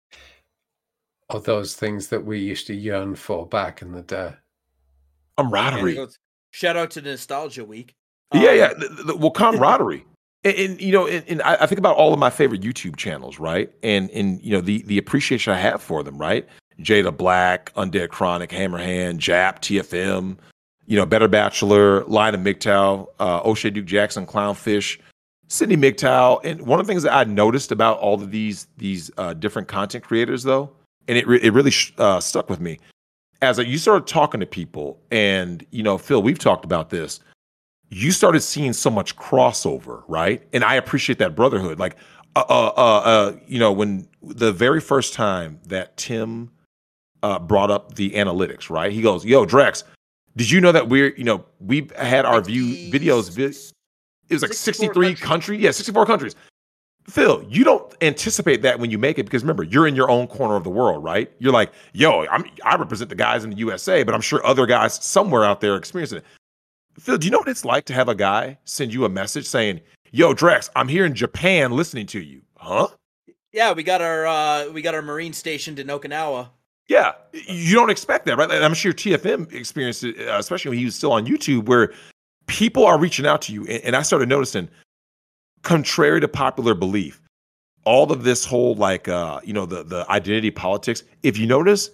Or those things that we used to yearn for back in the day. Camaraderie. And shout out to Nostalgia Week. Yeah, Um, yeah. The, the, well, camaraderie. and, and, you know, and, and I, I think about all of my favorite YouTube channels, right? And and you know the the appreciation I have for them, right? Jada Black, Undead Chronic, Hammerhand, Jap, T F M, you know, Better Bachelor, Lion of M G T O W, uh, O'Shea Duke Jackson, Clownfish, Sydney M G T O W. And one of the things that I noticed about all of these these uh, different content creators, though, and it re- it really sh- uh, stuck with me, as you started talking to people, and you know, Phil, we've talked about this. You started seeing so much crossover, right? And I appreciate that brotherhood. Like, uh, uh, uh, uh you know, when the very first time that Tim uh, brought up the analytics, right? He goes, "Yo, Drex, did you know that we're, you know, we've had our view videos? Vi- it was like sixty-three countries. countries, yeah, sixty-four countries." Phil, you don't anticipate that when you make it because remember, you're in your own corner of the world, right? You're like, "Yo, I'm I represent the guys in the U S A, but I'm sure other guys somewhere out there are experiencing it." Phil, do you know what it's like to have a guy send you a message saying, "Yo, Drex, I'm here in Japan listening to you." Huh? Yeah, we got our uh, we got our Marine stationed in Okinawa. Yeah, you don't expect that, right? And I'm sure T F M experienced it, uh, especially when he was still on YouTube, where people are reaching out to you. And, and I started noticing, contrary to popular belief, all of this whole like, uh, you know, the the identity politics. If you notice,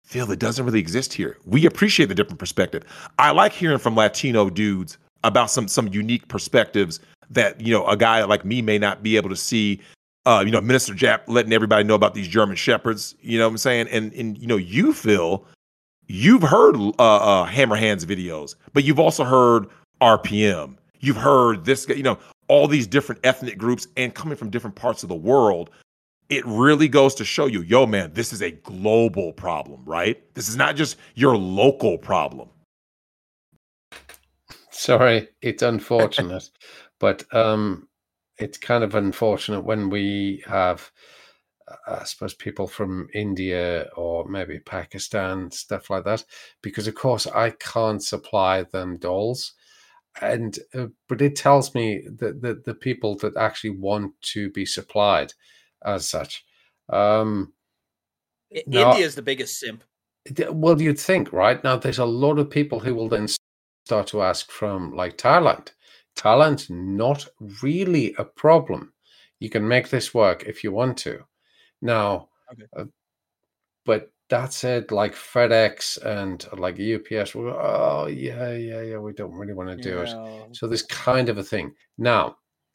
Phil, it doesn't really exist here. We appreciate the different perspective. I like hearing from Latino dudes about some some unique perspectives that, you know, a guy like me may not be able to see. Uh, you know, Minister Jap letting everybody know about these German Shepherds, you know what I'm saying? And, and you know, you, Phil, you've heard uh, uh, Hammer Hands videos, but you've also heard R P M. You've heard this, you know, all these different ethnic groups and coming from different parts of the world. It really goes to show you, yo, man, this is a global problem, right? This is not just your local problem. Sorry, it's unfortunate, but um, it's kind of unfortunate when we have, uh, I suppose, people from India or maybe Pakistan, stuff like that, because, of course, I can't supply them dolls. And uh, but it tells me that the, the people that actually want to be supplied as such. Um, India is the biggest simp. Well, you'd think, right? Now, there's a lot of people who will then start to ask from, like, Thailand. Thailand's not really a problem. You can make this work if you want to. Now, okay. uh, but that said, like FedEx and like U P S, well, oh, yeah, yeah, yeah, we don't really want to do yeah. it. So there's kind of a thing. Now,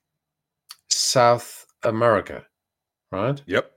South America, right? Yep.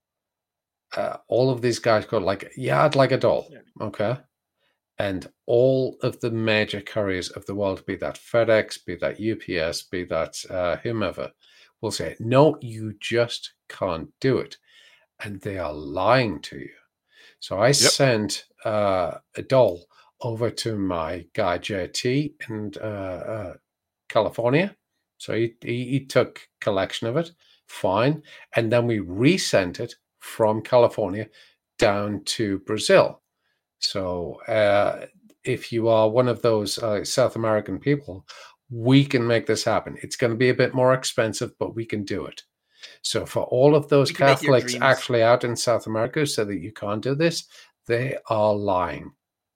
Uh, all of these guys go like, yeah, I'd like a doll. Okay. And all of the major couriers of the world, be that FedEx, be that U P S, be that uh, whomever, will say, no, you just can't do it. And they are lying to you. So I yep. sent uh, a doll over to my guy, J T, in uh, uh, California. So he, he, he took collection of it. Fine. And then we resent it from California down to Brazil. So uh, if you are one of those uh, South American people, we can make this happen. It's going to be a bit more expensive, but we can do it. So for all of those Catholics actually out in South America so that you can't do this, they are lying.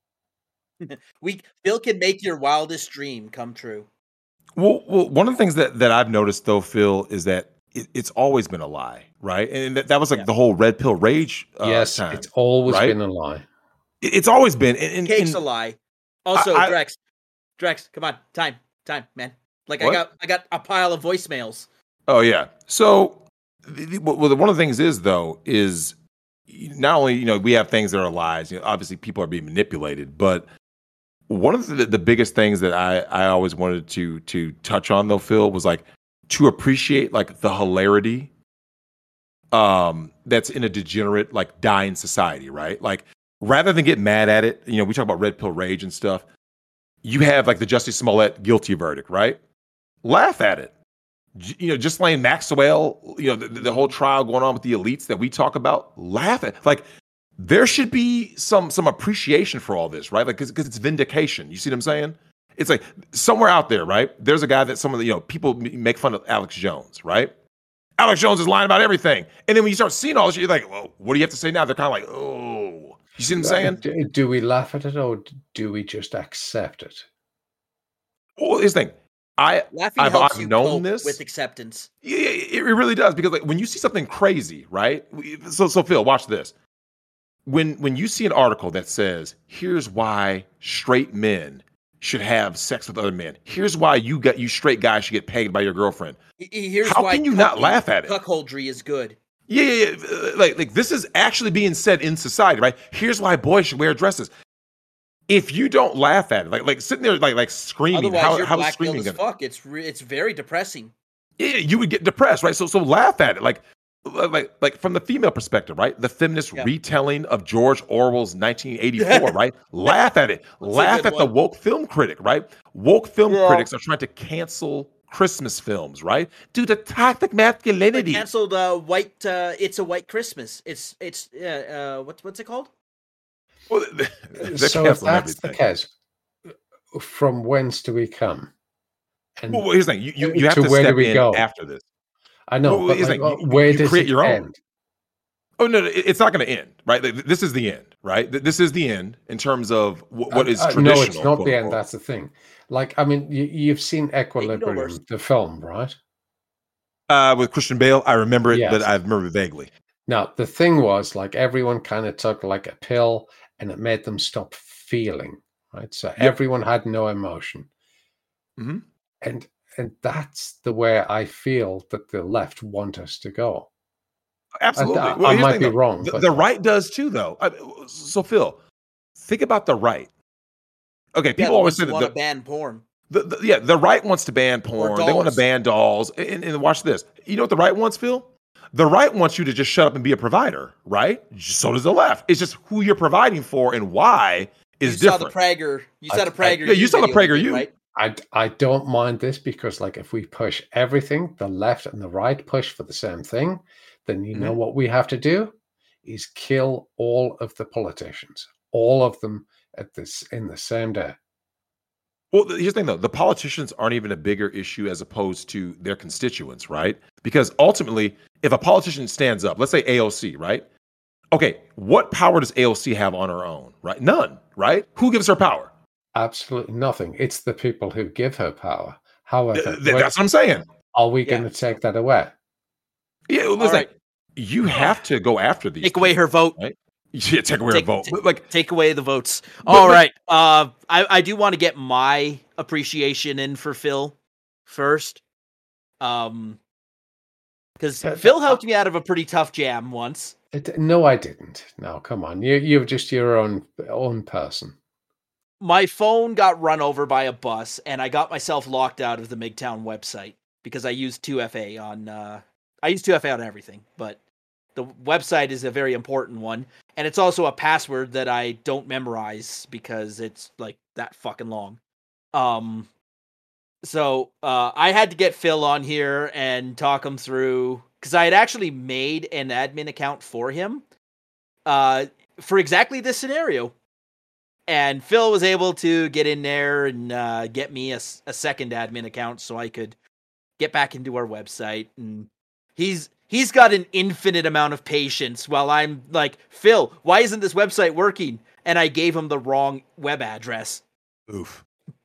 we Phil can make your wildest dream come true. Well, well, one of the things that, that I've noticed, though, Phil, is that it, it's always been a lie, right? And that, that was like yeah. the whole red pill rage uh, yes, time. It's always right? been a lie. It, it's always been. And, and, Cake's and a lie. Also, I, I, Drex, Drex, come on, time, time, man. Like what? I got, I got a pile of voicemails. Oh yeah. So, the, the, well, one of the things is though is not only you know we have things that are lies. You know, obviously people are being manipulated, but one of the, the biggest things that I, I always wanted to to touch on though, Phil, was like to appreciate like the hilarity um that's in a degenerate, like dying society, right? Like rather than get mad at it, you know, we talk about red pill rage and stuff. You have like the Jussie Smollett guilty verdict, right? Laugh at it. You know, just Ghislaine Maxwell, you know, the, the whole trial going on with the elites that we talk about, laugh at. Like, there should be some some appreciation for all this, right? Like, because it's vindication. You see what I'm saying? It's like somewhere out there, right? There's a guy that some of the, you know, people make fun of Alex Jones, right? Alex Jones is lying about everything. And then when you start seeing all this, you're like, well, what do you have to say now? They're kind of like, oh. You see what I'm saying? Do, do we laugh at it or do we just accept it? Well, here's the thing. I, Laughing I've, helps I've you known cope this with acceptance. Yeah, it, it really does, because like when you see something crazy, right? So, so Phil, watch this. When when you see an article that says, "Here's why straight men should have sex with other men. Here's why you got you straight guys should get paid by your girlfriend." Here's How why can you not laugh at it? Cuckoldry is good. Yeah, yeah, yeah. Like, like this is actually being said in society, right? Here's why boys should wear dresses. If you don't laugh at it, like like sitting there like like screaming, otherwise how, you're how blackmailed screaming as gonna, fuck. It's re- it's very depressing. Yeah, you would get depressed, right? So so laugh at it, like like like from the female perspective, right? The feminist yeah. retelling of George Orwell's nineteen eighty-four, right? Laugh at it. Laugh at one. the woke film critic, right? Woke film yeah. critics are trying to cancel Christmas films, right? Due to toxic masculinity. They canceled uh, white. Uh, it's a White Christmas. It's it's uh, uh, what's what's it called? Well, so if that's everything. the case, from whence do we come? And well, here's the thing: you you, you have to, to where step do we in go? after this. I know, well, but like, like, well, you, where you does create it your end? own? Oh no, no, it's not going to end, right? This is the end, right? This is the end in terms of what, what is uh, traditional. No, it's not the end. That's the thing. Like, I mean, you, you've seen Equilibrium, the film, right? Uh, with Christian Bale, I remember it, yes. but I remember it vaguely. Now, the thing was, like, everyone kind of took like a pill and it made them stop feeling. Right, so Yep. everyone had no emotion, Mhm. and and that's the way I feel that the left want us to go. Absolutely. I, Well, I here's the might thing, be though. wrong, The, but the right does too, though. I, so, Phil, think about the right. Okay, Yeah, people the always ones say who that want the, to ban porn the, the yeah the right wants to ban or porn. They want to dolls. ban dolls. And, and watch this. You know what the right wants, Phil? The right wants you to just shut up and be a provider, right? So does the left. It's just who you're providing for and why is You saw the different. Prager. You I- saw the I- Prager. yeah, you saw the video we did, PragerU. right? I, I don't mind this because, like, if we push everything, the left and the right push for the same thing, then you know Mhm. what we have to do is kill all of the politicians, all of them at this in the same day. Well, th- here's the thing, though. The politicians aren't even a bigger issue as opposed to their constituents, right? Because ultimately, if a politician stands up, let's say A O C, right? Okay, what power does A O C have on her own, right? None, right? Who gives her power? Absolutely nothing. It's the people who give her power. Th- However, th- when- that's what I'm saying. are we Yeah. going to take that away? Yeah, All listen, right. you have to go after these. Take away her people, vote. right? Yeah, take away Take- her vote. ta- But like, Take away the votes. But- All but- right. Uh, I I do want to get my appreciation in for Phil first. Um, because Uh, Phil uh, helped me out of a pretty tough jam once. It, no, I didn't. No, come on. You you're just your own own person. My phone got run over by a bus, and I got myself locked out of the MGTOW website because I used two F A on. Uh, I use two F A on everything, but the website is a very important one, and it's also a password that I don't memorize because it's like that fucking long. Um, so uh, I had to get Phil on here and talk him through because I had actually made an admin account for him, uh, for exactly this scenario. And Phil was able to get in there and uh, get me a, a second admin account so I could get back into our website. And he's he's got an infinite amount of patience while I'm like, Phil, why isn't this website working? And I gave him the wrong web address. oof.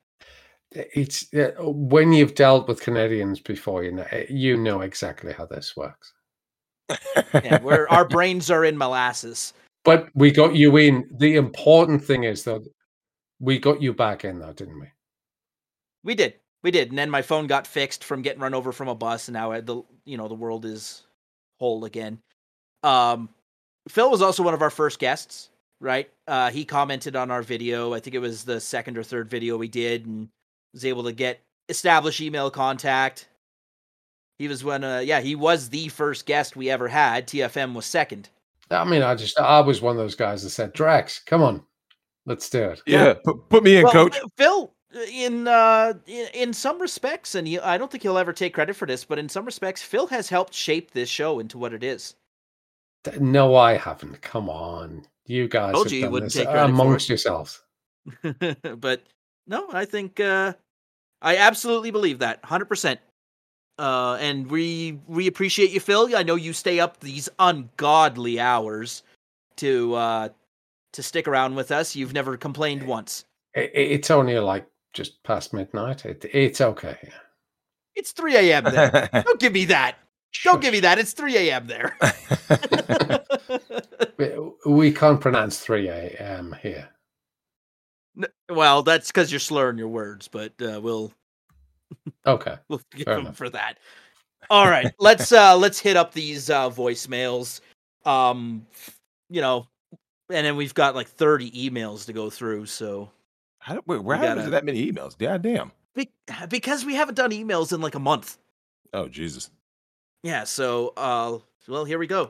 It's uh, when you've dealt with Canadians before, you know you know exactly how this works. Yeah, where our brains are in molasses. But we got you in. The important thing is though, we got you back in though, didn't we? We did. We did. And then my phone got fixed from getting run over from a bus, and now I, the you know the world is whole again. Um, Phil was also one of our first guests, right? Uh, he commented on our video. I think it was the second or third video we did, and was able to get establish email contact. He was one. Uh, yeah, he was the first guest we ever had. T F M was second. I mean, I just I was one of those guys that said, "Drax, come on, let's do it." Yeah, put, put me in, Well, coach. Phil, in uh, in, in some respects, and he, I don't think he'll ever take credit for this, but in some respects, Phil has helped shape this show into what it is. No, I haven't. Come on, you guys Told have you you done wouldn't this take credit for amongst it. yourselves. But no, I think uh, I absolutely believe that, one hundred percent. Uh, and we we appreciate you, Phil. I know you stay up these ungodly hours to uh, to stick around with us. You've never complained once. It, it's only like just past midnight. It, it's okay. It's three a.m. there. Don't give me that. Don't give me that. It's three a.m. there. We, we can't pronounce three a.m. here. N- Well, that's because you're slurring your words, but uh, we'll Okay. we'll give Fair them enough. for that. All right, let's uh let's hit up these uh voicemails. Um, you know, and then we've got like thirty emails to go through. So How, wait, where We how gotta- is that many emails? God damn. be- because we haven't done emails in like a month. Oh Jesus. Yeah. So uh, well, here we go.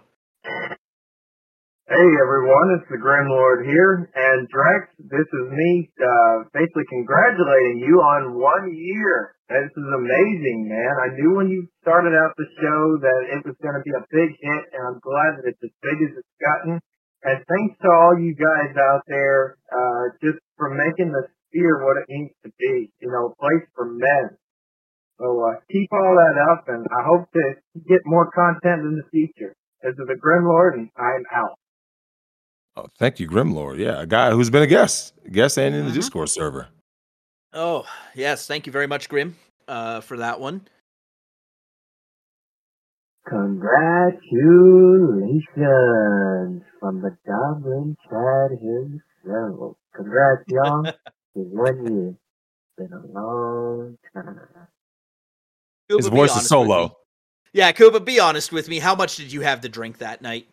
Hey everyone, it's the Grim Lord here, and Drax, this is me, uh, basically congratulating you on one year. This is amazing, man. I knew when you started out the show that it was going to be a big hit, and I'm glad that it's as big as it's gotten. And thanks to all you guys out there, uh, just for making the Sphere what it needs to be, you know, a place for men. So, uh, keep all that up, and I hope to get more content in the future. This is the Grim Lord, and I'm out. Oh, thank you, Grimlord. Yeah, a guy who's been a guest, guest and in the Mhm. Discord server. Oh yes, thank you very much, Grim, uh, for that one. Congratulations from the Goblin Chad himself. Congrats, y'all. It's one year. Been a long time. His voice is so low. Yeah, Koopa, be honest with me. How much did you have to drink that night?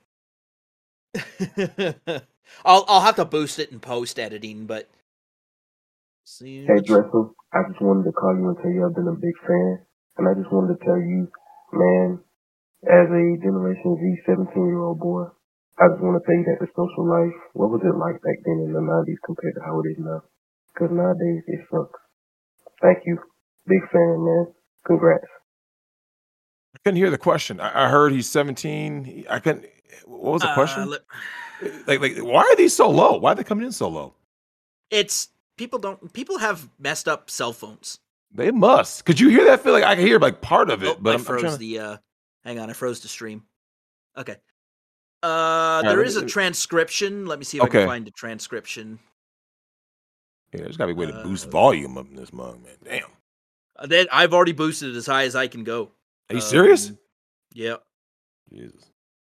I'll I'll have to boost it in post editing, but see. Hey, Dressel, I just wanted to call you and tell you I've been a big fan, and I just wanted to tell you, man, as a Generation Z seventeen-year-old boy, I just want to tell you that the social life, what was it like back then in the nineties compared to how it is now? Because nowadays it sucks. Thank you, big fan, man. Congrats. I couldn't hear the question. I, I heard he's seventeen. I couldn't. What was the question? Uh, let, like, like, why are these so low? Why are they coming in so low? It's people don't. People have messed up cell phones. They must. Could you hear that? Feel like I can hear like part of it, oh, but I I'm, froze I'm to... the. Uh, hang on, I froze the stream. Okay. Uh, there right, is a transcription. Let me see if okay. I can find a transcription. Yeah, there's got to be a way to boost uh, volume up in this mug, man. Damn. Uh, then I've already boosted it as high as I can go. Are you um, serious? Yeah. Jesus.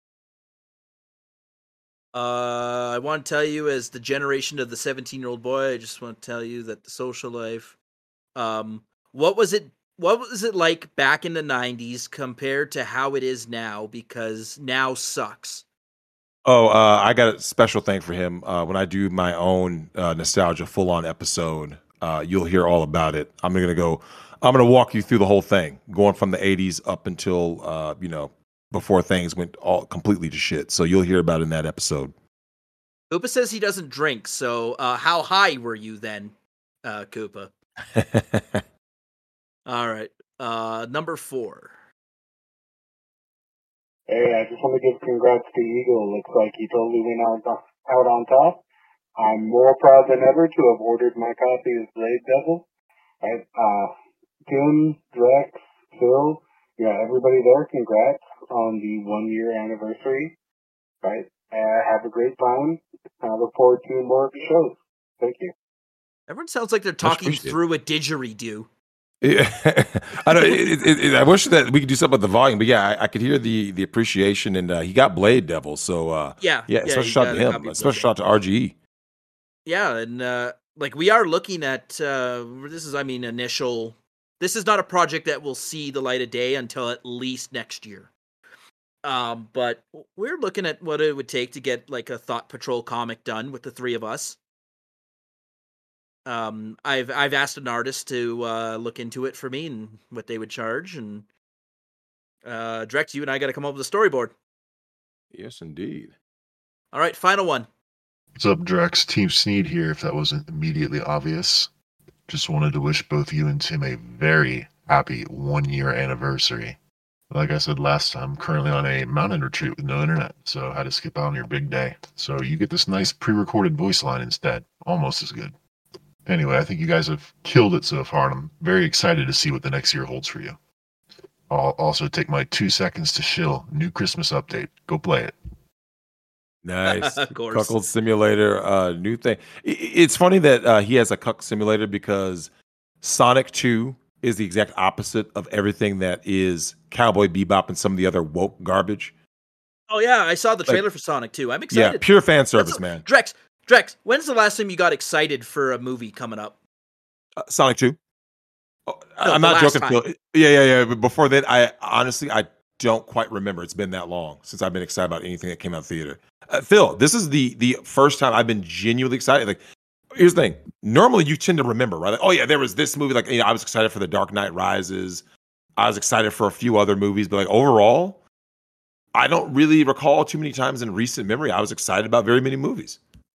Uh, I want to tell you, as the generation of the seventeen-year-old boy, I just want to tell you that the social life, um, what was it? What was it like back in the nineties compared to how it is now? Because now sucks. Oh, uh, I got a special thing for him. Uh, when I do my own uh, nostalgia full-on episode, uh, you'll hear all about it. I'm gonna go. I'm gonna walk you through the whole thing, going from the eighties up until uh, you know. before things went all completely to shit. So you'll hear about it in that episode. Koopa says he doesn't drink, so uh, how high were you then, uh, Koopa? All right. Uh, number four. Hey, I just want to give congrats to Eagle. Looks like he totally went out, out on top. I'm more proud than ever to have ordered my copy of Blade Devil. Right? Uh, Tim, Drex, Phil, yeah, everybody there, congrats on the one year anniversary, right? Uh, have a great time. I look forward to more of the shows. Thank you. Everyone sounds like they're talking through a didgeridoo. Yeah, I know. It, it, it, I wish that we could do something with the volume, but yeah, I, I could hear the the appreciation, and uh, he got Blade Devil, so uh, yeah, yeah. Special shout to him. Special shout to R G E. Yeah, and uh, like we are looking at uh, this is, I mean, initial. This is not a project that will see the light of day until at least next year. Um, but we're looking at what it would take to get like a Thought Patrol comic done with the three of us. Um, I've I've asked an artist to uh, look into it for me and what they would charge, and uh, Drex, you and I got to come up with a storyboard. Yes, indeed. All right, final one. What's up, Drex? Team Sneed here. If that wasn't immediately obvious. Just wanted to wish both you and Tim a very happy one-year anniversary. Like I said last time, I'm currently on a mountain retreat with no internet, so I had to skip out on your big day. So you get this nice pre-recorded voice line instead. Almost as good. Anyway, I think you guys have killed it so far, and I'm very excited to see what the next year holds for you. I'll also take my two seconds to shill. New Christmas update. Go play it. Nice. Cuckold Simulator, uh, new thing. It's funny that uh, he has a cuck simulator because Sonic two is the exact opposite of everything that is Cowboy Bebop and some of the other woke garbage. Oh, yeah. I saw the trailer like, for Sonic two. I'm excited. Yeah, pure fan service, a, man. Drex, Drex, when's the last time you got excited for a movie coming up? Uh, Sonic two. Oh, no, I'm not joking, time. Phil. Yeah, yeah, yeah. But before that, I honestly, I don't quite remember. It's been that long since I've been excited about anything that came out of theater. Uh, Phil, this is the the first time I've been genuinely excited. Like, here's the thing. Normally, you tend to remember, right? Like, oh, yeah, there was this movie. Like, you know, I was excited for The Dark Knight Rises. I was excited for a few other movies. But, like, overall, I don't really recall too many times in recent memory I was excited about very many movies.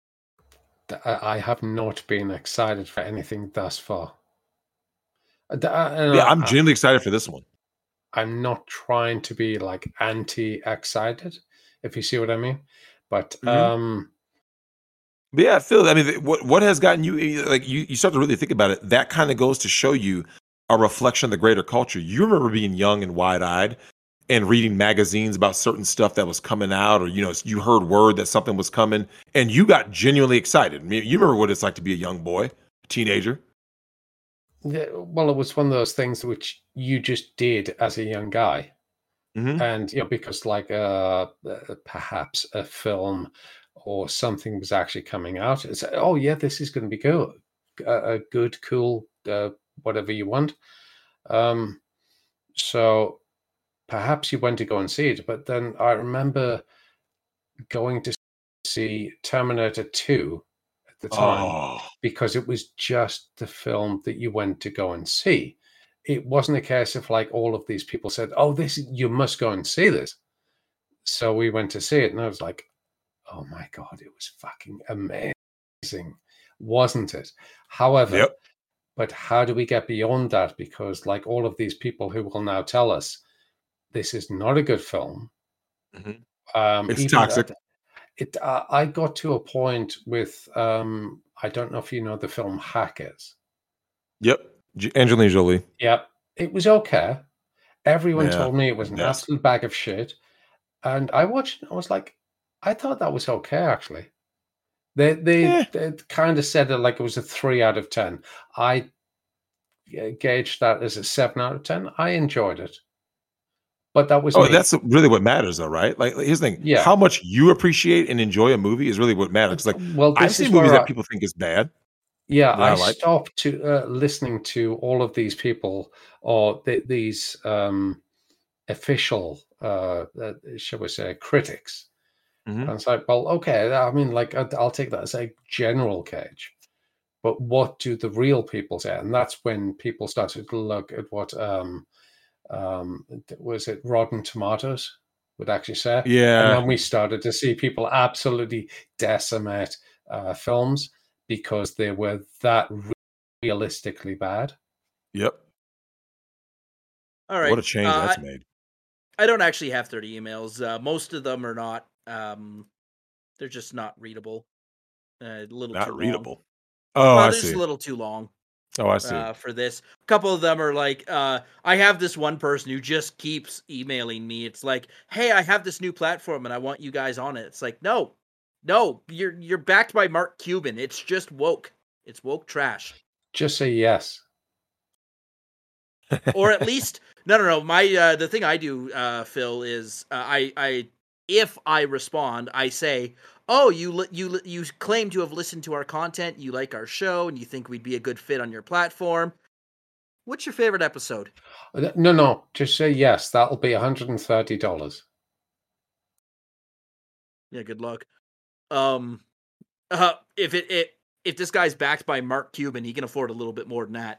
I have not been excited for anything thus far. Uh, yeah, I'm genuinely excited for this one. I'm not trying to be, like, anti-excited, if you see what I mean. But, mm-hmm. um... But yeah, Phil, I mean, what what has gotten you, like, you, you start to really think about it, that kind of goes to show you a reflection of the greater culture. You remember being young and wide-eyed and reading magazines about certain stuff that was coming out, or, you know, you heard word that something was coming, and you got genuinely excited. I mean, you remember what it's like to be a young boy, a teenager. Yeah, well, it was one of those things which you just did as a young guy. Mhm. And you know, because like uh, uh, perhaps a film or something was actually coming out, it's oh yeah, this is going to be cool, a, a good, cool, uh, whatever you want. Um, so perhaps you went to go and see it, but then I remember going to see Terminator two at the time Oh, because it was just the film that you went to go and see. It wasn't a case of like all of these people said, "Oh, this you must go and see this." So we went to see it, and I was like, "Oh my god, it was fucking amazing, wasn't it?" However, yep. but how do we get beyond that? Because like all of these people who will now tell us this is not a good film, Mhm. um, It's even toxic. that it, uh, I got to a point with, um, I don't know if you know the film Hackers. Yep. J- Angelina Jolie. Yep, it was okay. Everyone Yeah. told me it was an Yes. absolute bag of shit, and I watched it. I was like, I thought that was okay actually. They they, Eh. they kind of said it like it was a three out of ten. I uh, gauged that as a seven out of ten. I enjoyed it, but that was Oh, me. that's really what matters, though, right? Like, here's the thing: Yeah. how much you appreciate and enjoy a movie is really what matters. 'Cause, like, Well, I've this seen is movies where that I, people think is bad yeah, that I I like. stopped to uh, listening to all of these people or th- these um, official, uh, uh, shall we say, critics. Mhm. And it's like, well, okay, I mean, like, I'll I'll take that as a general gauge. But what do the real people say? And that's when people started to look at what um, um, was it Rotten Tomatoes would actually say. And Yeah. then we started to see people absolutely decimate uh, films because they were that realistically bad. Yep. All right. What a change Uh, that's I, made. I don't actually have thirty emails. Uh, most of them are not. Um, they're just not readable. Uh, a little Not too long. readable. Oh, Well, I they're just see. a little too long. Oh, I see. Uh, for this, a couple of them are like, uh, I have this one person who just keeps emailing me. It's like, hey, I have this new platform and I want you guys on it. It's like, no, no, you're you're backed by Mark Cuban. It's just woke. It's woke trash. Just say yes. Or at least, no, no, no. My uh, the thing I do, uh, Phil, is uh, I I if I respond, I say, oh, you li- you li- you claim to have listened to our content, you like our show, and you think we'd be a good fit on your platform. What's your favorite episode? No, no, just say yes. That'll be one hundred thirty dollars. Yeah, good luck. Um, uh, if it, it if this guy's backed by Mark Cuban, he can afford a little bit more than that.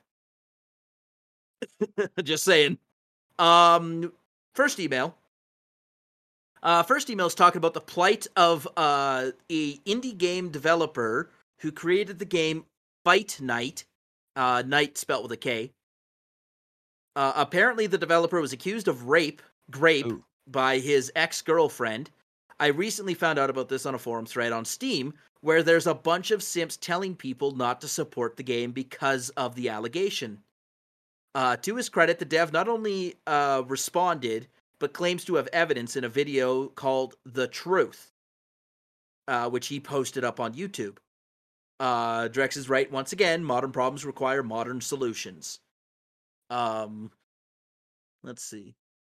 Just saying. Um, first email. Uh, first email is talking about the plight of uh, a indie game developer who created the game Fight Night. Uh, Night spelled with a K. Uh, apparently, the developer was accused of rape, grape, Ooh. by his ex-girlfriend. I recently found out about this on a forum thread on Steam, where there's a bunch of simps telling people not to support the game because of the allegation. Uh, to his credit, the dev not only uh, responded, but claims to have evidence in a video called The Truth, uh, which he posted up on YouTube. Uh, Drex is right once again, modern problems require modern solutions. Um, let's see.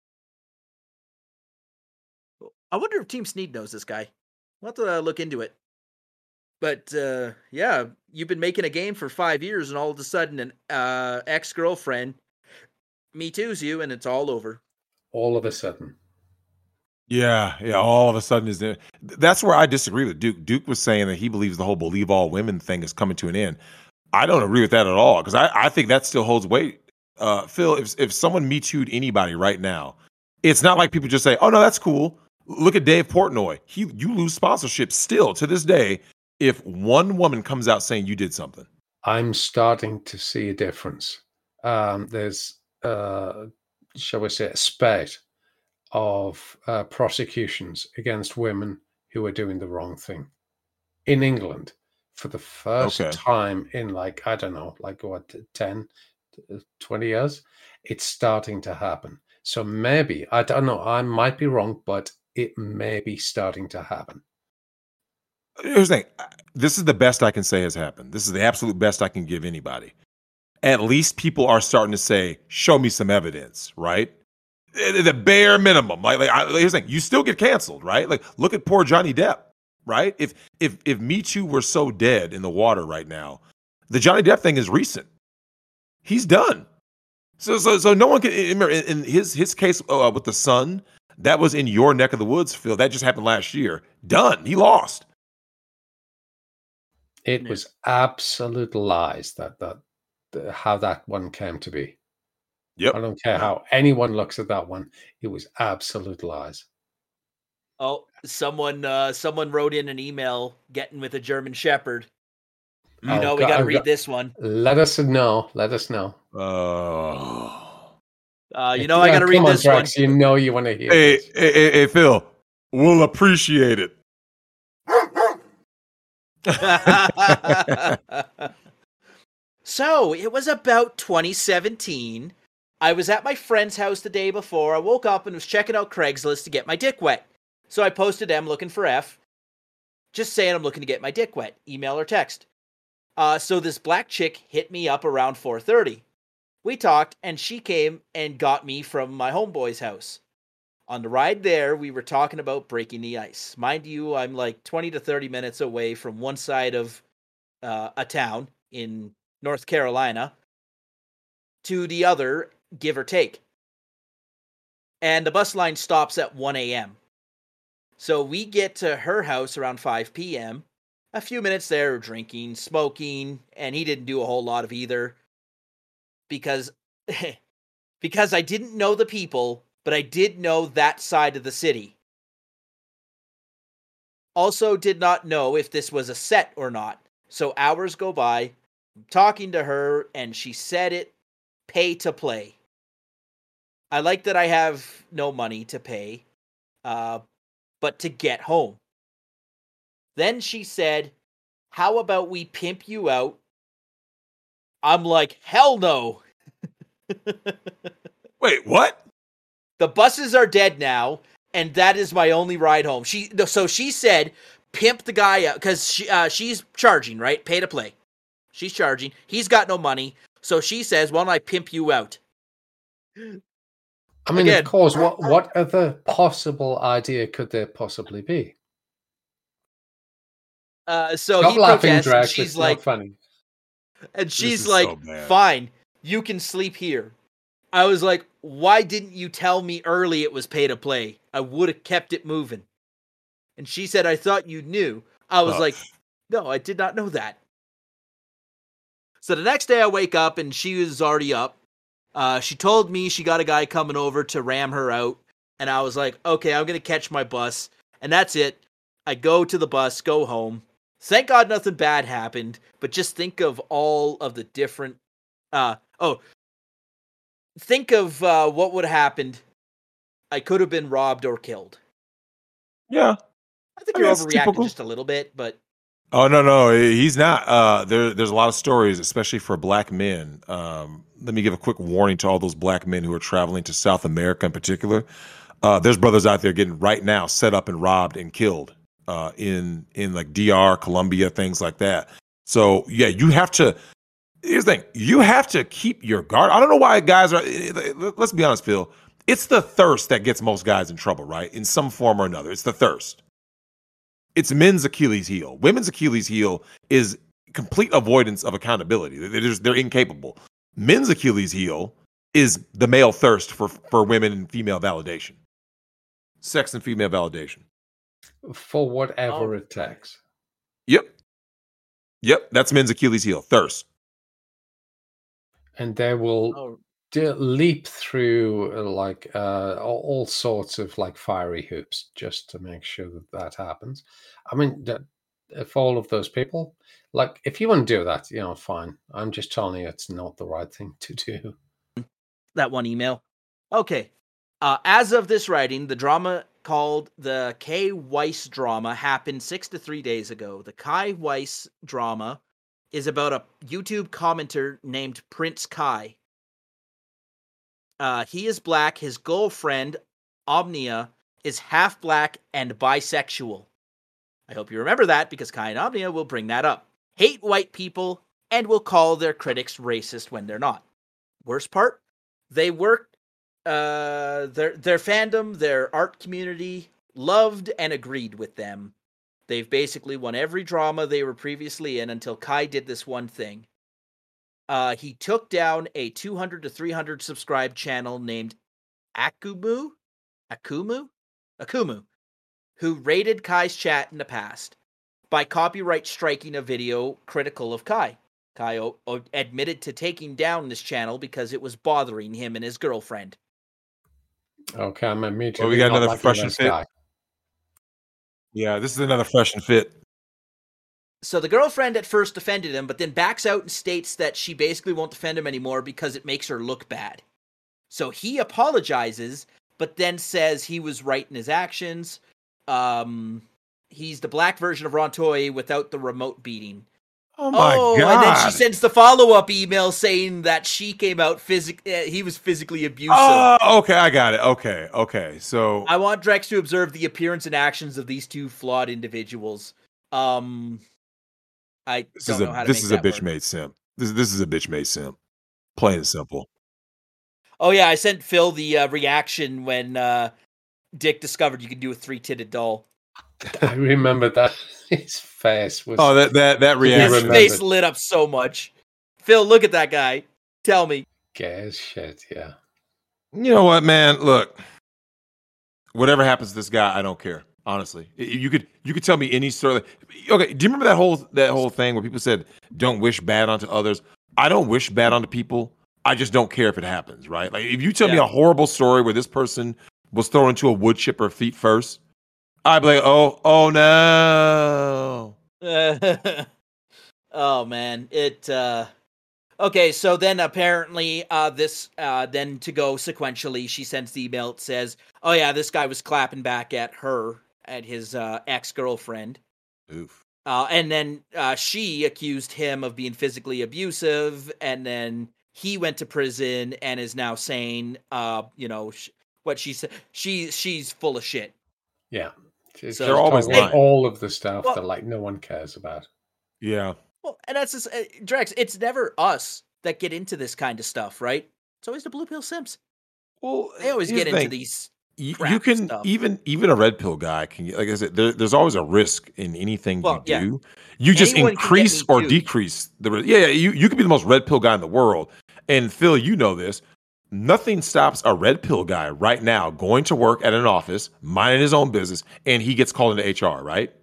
I wonder if Team Sneed knows this guy. We'll have to uh, look into it. But, uh, yeah, you've been making a game for five years, and all of a sudden an uh, ex-girlfriend Me Too's you, and it's all over. All of a sudden. Yeah, yeah. All of a sudden, is there? That's where I disagree with Duke. Duke was saying that he believes the whole "believe all women" thing is coming to an end. I don't agree with that at all because I, I think that still holds weight. Uh, Phil, if if someone Me Too'd anybody right now, it's not like people just say, "Oh no, that's cool." Look at Dave Portnoy. He you lose sponsorship still to this day if one woman comes out saying you did something. I'm starting to see a difference. Um, there's, uh, shall we say, a spate of uh, prosecutions against women who are doing the wrong thing in England for the first Okay. time in like, I don't know, like what, ten, twenty years? It's starting to happen. So maybe, I don't know, I might be wrong, but it may be starting to happen. Here's the thing. This is the best I can say has happened. This is the absolute best I can give anybody. At least people are starting to say, show me some evidence, right? The bare minimum. Like, like I, here's the thing: you still get canceled, right? Like, look at poor Johnny Depp, right? If if if Me Too were so dead in the water right now, the Johnny Depp thing is recent. He's done. So so so no one can remember in, in his his case uh, with the Sun. That was in your neck of the woods, Phil. That just happened last year. Done. He lost. It was absolute lies that that the, how that one came to be. Yep. I don't care how anyone looks at that one. It was absolute lies. Oh, someone uh, someone wrote in an email getting with a German Shepherd. You Oh, know, we God, got to oh, read God. this one. Let us know. Let us know. Uh, Uh, you know, I got to read Come on, this Drax, one. You know you want to hear hey, this. hey, hey, hey, Phil, we'll appreciate it. So, it was about twenty seventeen. I was at my friend's house the day before. I woke up and was checking out Craigslist to get my dick wet. So I posted M looking for F. Just saying I'm looking to get my dick wet. Email or text. Uh, so this black chick hit me up around four thirty. We talked, and she came and got me from my homeboy's house. On the ride there, we were talking about breaking the ice. Mind you, I'm like twenty to thirty minutes away from one side of uh, a town in North Carolina to the other, give or take. And the bus line stops at one a.m. So we get to her house around five p.m. A few minutes there drinking, smoking, and he didn't do a whole lot of either. Because, because I didn't know the people, but I did know that side of the city. Also did not know if this was a set or not. So hours go by, I'm talking to her, and she said it, pay to play. I like that I have no money to pay, uh, but to get home. Then she said, how about we pimp you out? I'm like, hell no. Wait, what? The buses are dead now, and that is my only ride home. She so she said, pimp the guy out, because she, uh, she's charging, right? Pay to play. She's charging. He's got no money, so she says, why don't I pimp you out? I mean, Again, of course, what, what other possible idea could there possibly be? Uh, so Stop he laughing, protests, and Drax. she's It's like, not funny. and she's is like, so bad. fine, you can sleep here. I was like, why didn't you tell me early it was pay to play? I would have kept it moving. And she said, I thought you knew. I was Uh. like, no, I did not know that. So the next day I wake up and she was already up. Uh, she told me she got a guy coming over to ram her out. And I was like, okay, I'm going to catch my bus. And that's it. I go to the bus, go home. Thank God nothing bad happened. But just think of all of the different... Uh, oh, think of uh, what would have happened. I could have been robbed or killed. Yeah. I think I you're mean, that's overreacting typical. just a little bit, but... Oh no, no, he's not. Uh, there, there's a lot of stories, especially for black men. Um, let me give a quick warning to all those black men who are traveling to South America, in particular. Uh, there's brothers out there getting right now set up and robbed and killed uh, in in like D R, Colombia, things like that. So yeah, you have to. Here's the thing: you have to keep your guard. I don't know why guys are. Let's be honest, Phil. It's the thirst that gets most guys in trouble, right? In some form or another, it's the thirst. It's men's Achilles heel. Women's Achilles heel is complete avoidance of accountability. They're, just, they're incapable. Men's Achilles heel is the male thirst for, for women and female validation. Sex and female validation. For whatever Oh. it takes. Yep. Yep. That's men's Achilles heel. Thirst. And they will Oh, d- leap through uh, like uh, all, all sorts of like fiery hoops just to make sure that that happens. I mean, that, if all of those people, like, if you want to do that, you know, fine. I'm just telling you, it's not the right thing to do. that one email. Okay. Uh, as of this writing, the drama called the Kay Weiss drama happened six to three days ago. The Kai Weiss drama is about a YouTube commenter named Prince Kai. Uh, he is black. His girlfriend, Omnia, is half black and bisexual. I hope you remember that, because Kai and Omnia will bring that up. Hate white people and will call their critics racist when they're not. Worst part? They work uh, their their fandom, their art community loved and agreed with them. They've basically won every drama they were previously in until Kai did this one thing. Uh, he took down a two hundred to three hundred subscribed channel named Akumu, Akumu, Akumu, who raided Kai's chat in the past by copyright striking a video critical of Kai. Kai o- o- admitted to taking down this channel because it was bothering him and his girlfriend. Okay, I'm immediately. Well, we got not another liking fresh and this fit. guy. Yeah, this is another fresh and fit. So the girlfriend at first defended him, but then backs out and states that she basically won't defend him anymore because it makes her look bad. So he apologizes, but then says he was right in his actions. Um, he's the black version of Rontoy without the remote beating. Oh my oh, god! And then she sends the follow-up email saying that she came out physic- uh, he was physically abusive. Oh, okay, I got it. Okay, okay. So I want Drex to observe the appearance and actions of these two flawed individuals. Um, I this don't is a know how to this make is a that bitch work. made simp. This this is a bitch made simp. Plain and simple. Oh yeah, I sent Phil the uh, reaction when uh, Dick discovered you could do a three-titted doll. I remember that. His face was. Oh, that that that Yeah, His reaction. remember. face lit up so much. Phil, look at that guy. Tell me. gay as shit. Yeah. You know what, man? Look, whatever happens to this guy, I don't care. Honestly, Y- you could you could tell me any story. Okay, do you remember that whole that whole thing where people said, "Don't wish bad onto others"? I don't wish bad onto people. I just don't care if it happens, right? Like if you tell me Yeah. a horrible story where this person was thrown into a wood chipper feet first, I'd be like, "Oh, oh no." Oh man, it. uh Okay, so then apparently, uh this, uh then to go sequentially, she sends the email. It says, "Oh yeah, this guy was clapping back at her, at his uh, ex girlfriend." Oof. Uh, and then uh, she accused him of being physically abusive, and then he went to prison and is now saying, uh, you know, sh- what she said. She she's full of shit. Yeah. She's So- just They're always talking lying. all of the stuff Well- that like no one cares about. Yeah. Well, and that's just, uh, Drex. It's never us that get into this kind of stuff, right? It's always the blue pill simps. Well, They always here's get the into thing. these. You, crap you can stuff. even even a red pill guy can get- like I said, there, there's always a risk in anything Well, you yeah. do. You just Anyone can get increase me or too. decrease the risk. Yeah, yeah, you, you could be the most red pill guy in the world. And Phil, you know this. Nothing stops a red pill guy right now going to work at an office, minding his own business, and he gets called into H R, right?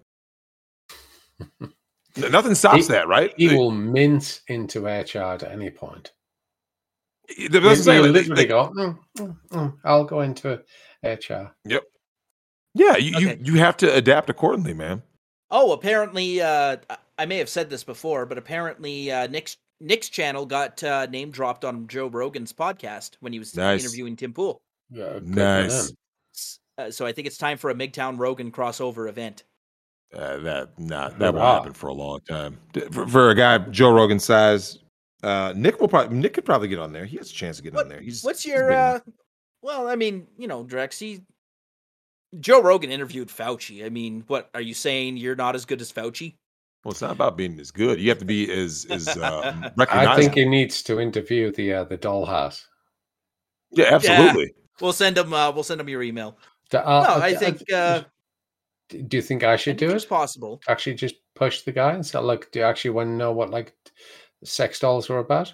N- Nothing stops He- that, right? He will mince into H R at any point. That's what I'm You, saying, you like, literally like- go, mm, mm, mm, I'll go into H R. yeah, you, Okay. you you have to adapt accordingly, man. Oh, apparently, uh, I- I may have said this before, but apparently, uh, Nick's Nick's channel got uh, name dropped on Joe Rogan's podcast when he was Nice. interviewing Tim Pool. Yeah, good for Nice. them. S- Uh, so I think it's time for a MGTOW Rogan crossover event. Uh, that nah, that won't Hurrah. happen for a long time. D- For, for a guy Joe Rogan size, uh, Nick will probably Nick could probably get on there. He has a chance to get What- on there. He's What's he's your? big enough. Uh, well, I mean, you know, Drex. He, Joe Rogan interviewed Fauci. I mean, what are you saying? You're not as good as Fauci? Well, it's not about being as good. You have to be as as um, I recognizable. think he needs to interview the uh, the dollhouse. yeah, absolutely. We'll send him. Uh, we'll send him your email. The- uh, No, uh, I uh, think. Uh, do you think I should do It's it? possible. Actually, just push the guy and say, "Look, do you actually want to know what like sex dolls are about?"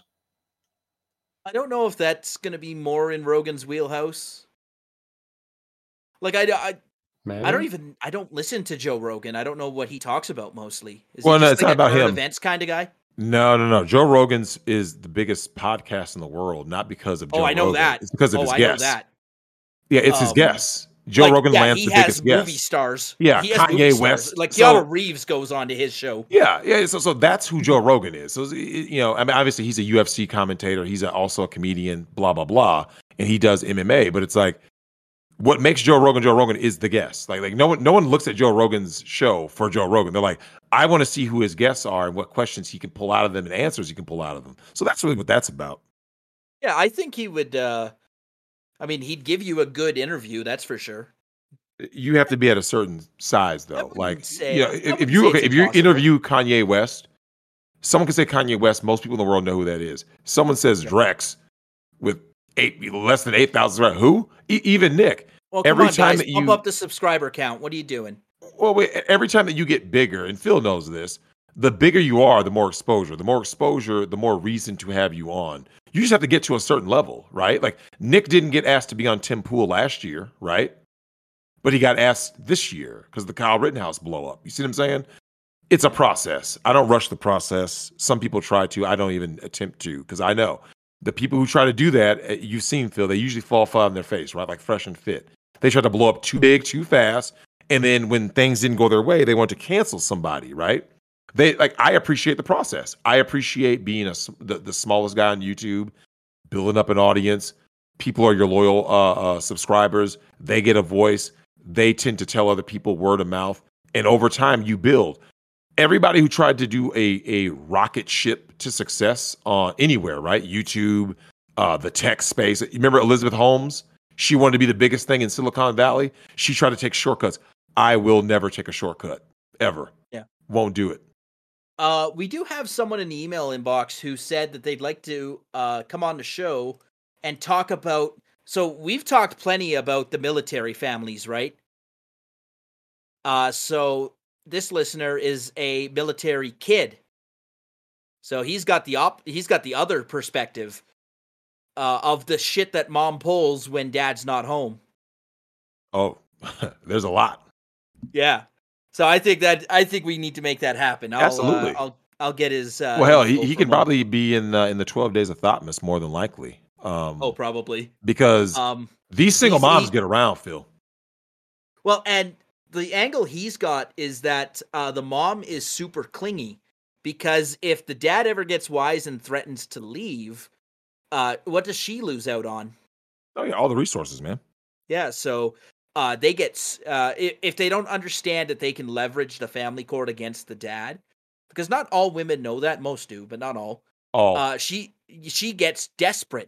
I don't know if that's going to be more in Rogan's wheelhouse. Like I, I, Maybe. I don't even. I don't listen to Joe Rogan. I don't know what he talks about mostly. Is Well, he no, just it's like not a about current him. events kind of guy? No, no, no. Joe Rogan's is the biggest podcast in the world, not because of Joe Oh, I know Rogan. that. It's because of Oh, his I know guests. that. Yeah, it's his Um, guests. Joe Like, Rogan yeah, lands he the has biggest movie guests. stars. Yeah, he has Kanye movie stars. West. Like So- Keanu Reeves goes on to his show. Yeah, yeah. So, so that's who Joe Rogan is. So, you know, I mean, obviously he's a U F C commentator. He's a, also a comedian. Blah blah blah, and he does M M A. But it's like, what makes Joe Rogan Joe Rogan is the guest. Like, like no one, no one looks at Joe Rogan's show for Joe Rogan. They're like, I want to see who his guests are and what questions he can pull out of them and answers he can pull out of them. So that's really what that's about. Yeah, I think he would. uh I mean, he'd give you a good interview. That's for sure. You have to be at a certain size, I though. wouldn't Like, say- you know, I if, wouldn't if you say okay, it's if you impossible. interview Kanye West, someone can say Kanye West. Most people in the world know who that is. Someone says Yeah. Drex with eight less than eight thousand. Who? E- even Nick. Well, come every on, time guys, that pump you up the subscriber count. What are you doing? well, wait, every time that you get bigger, and Phil knows this, the bigger you are, the more exposure. The more exposure, the more reason to have you on. You just have to get to a certain level, right? Like Nick didn't get asked to be on Tim Pool last year, right? But he got asked this year because the Kyle Rittenhouse blow up. You see what I'm saying? It's a process. I don't rush the process. Some people try to. I don't even attempt to because I know the people who try to do that, you've seen, Phil, they usually fall flat on their face, right? Like Fresh and Fit. They try to blow up too big, too fast. And then when things didn't go their way, they want to cancel somebody, right? They like. I appreciate the process. I appreciate being a, the, the smallest guy on YouTube, building up an audience. People are your loyal uh, uh, subscribers. They get a voice. They tend to tell other people word of mouth. And over time, you build. Everybody who tried to do a, a rocket ship to success on anywhere, right? YouTube, uh, the tech space. You remember Elizabeth Holmes? She wanted to be the biggest thing in Silicon Valley. She tried to take shortcuts. I will never take a shortcut, ever. Yeah. Won't do it. Uh, we do have someone in the email inbox who said that they'd like to uh, come on the show and talk about. So we've talked plenty about the military families, right? Uh, so this listener is a military kid, so he's got the op. He's got the other perspective uh, of the shit that mom pulls when dad's not home. Oh, there's a lot. Yeah. So I think that I think we need to make that happen. I'll, Absolutely. Uh, I'll I'll get his. Uh, well, hell, he, info he from could him. probably be in uh, in the twelve Days of Thoughtmas more than likely. Um, Oh, probably. because Um. these single he's- moms he- get around, Phil. Well, and the angle he's got is that uh, the mom is super clingy because if the dad ever gets wise and threatens to leave, uh, what does she lose out on? Oh yeah, all the resources, man. Yeah, so uh, they get s- uh, i- if they don't understand that they can leverage the family court against the dad, because not all women know that. Most do, but not all. Oh, Uh, she she gets desperate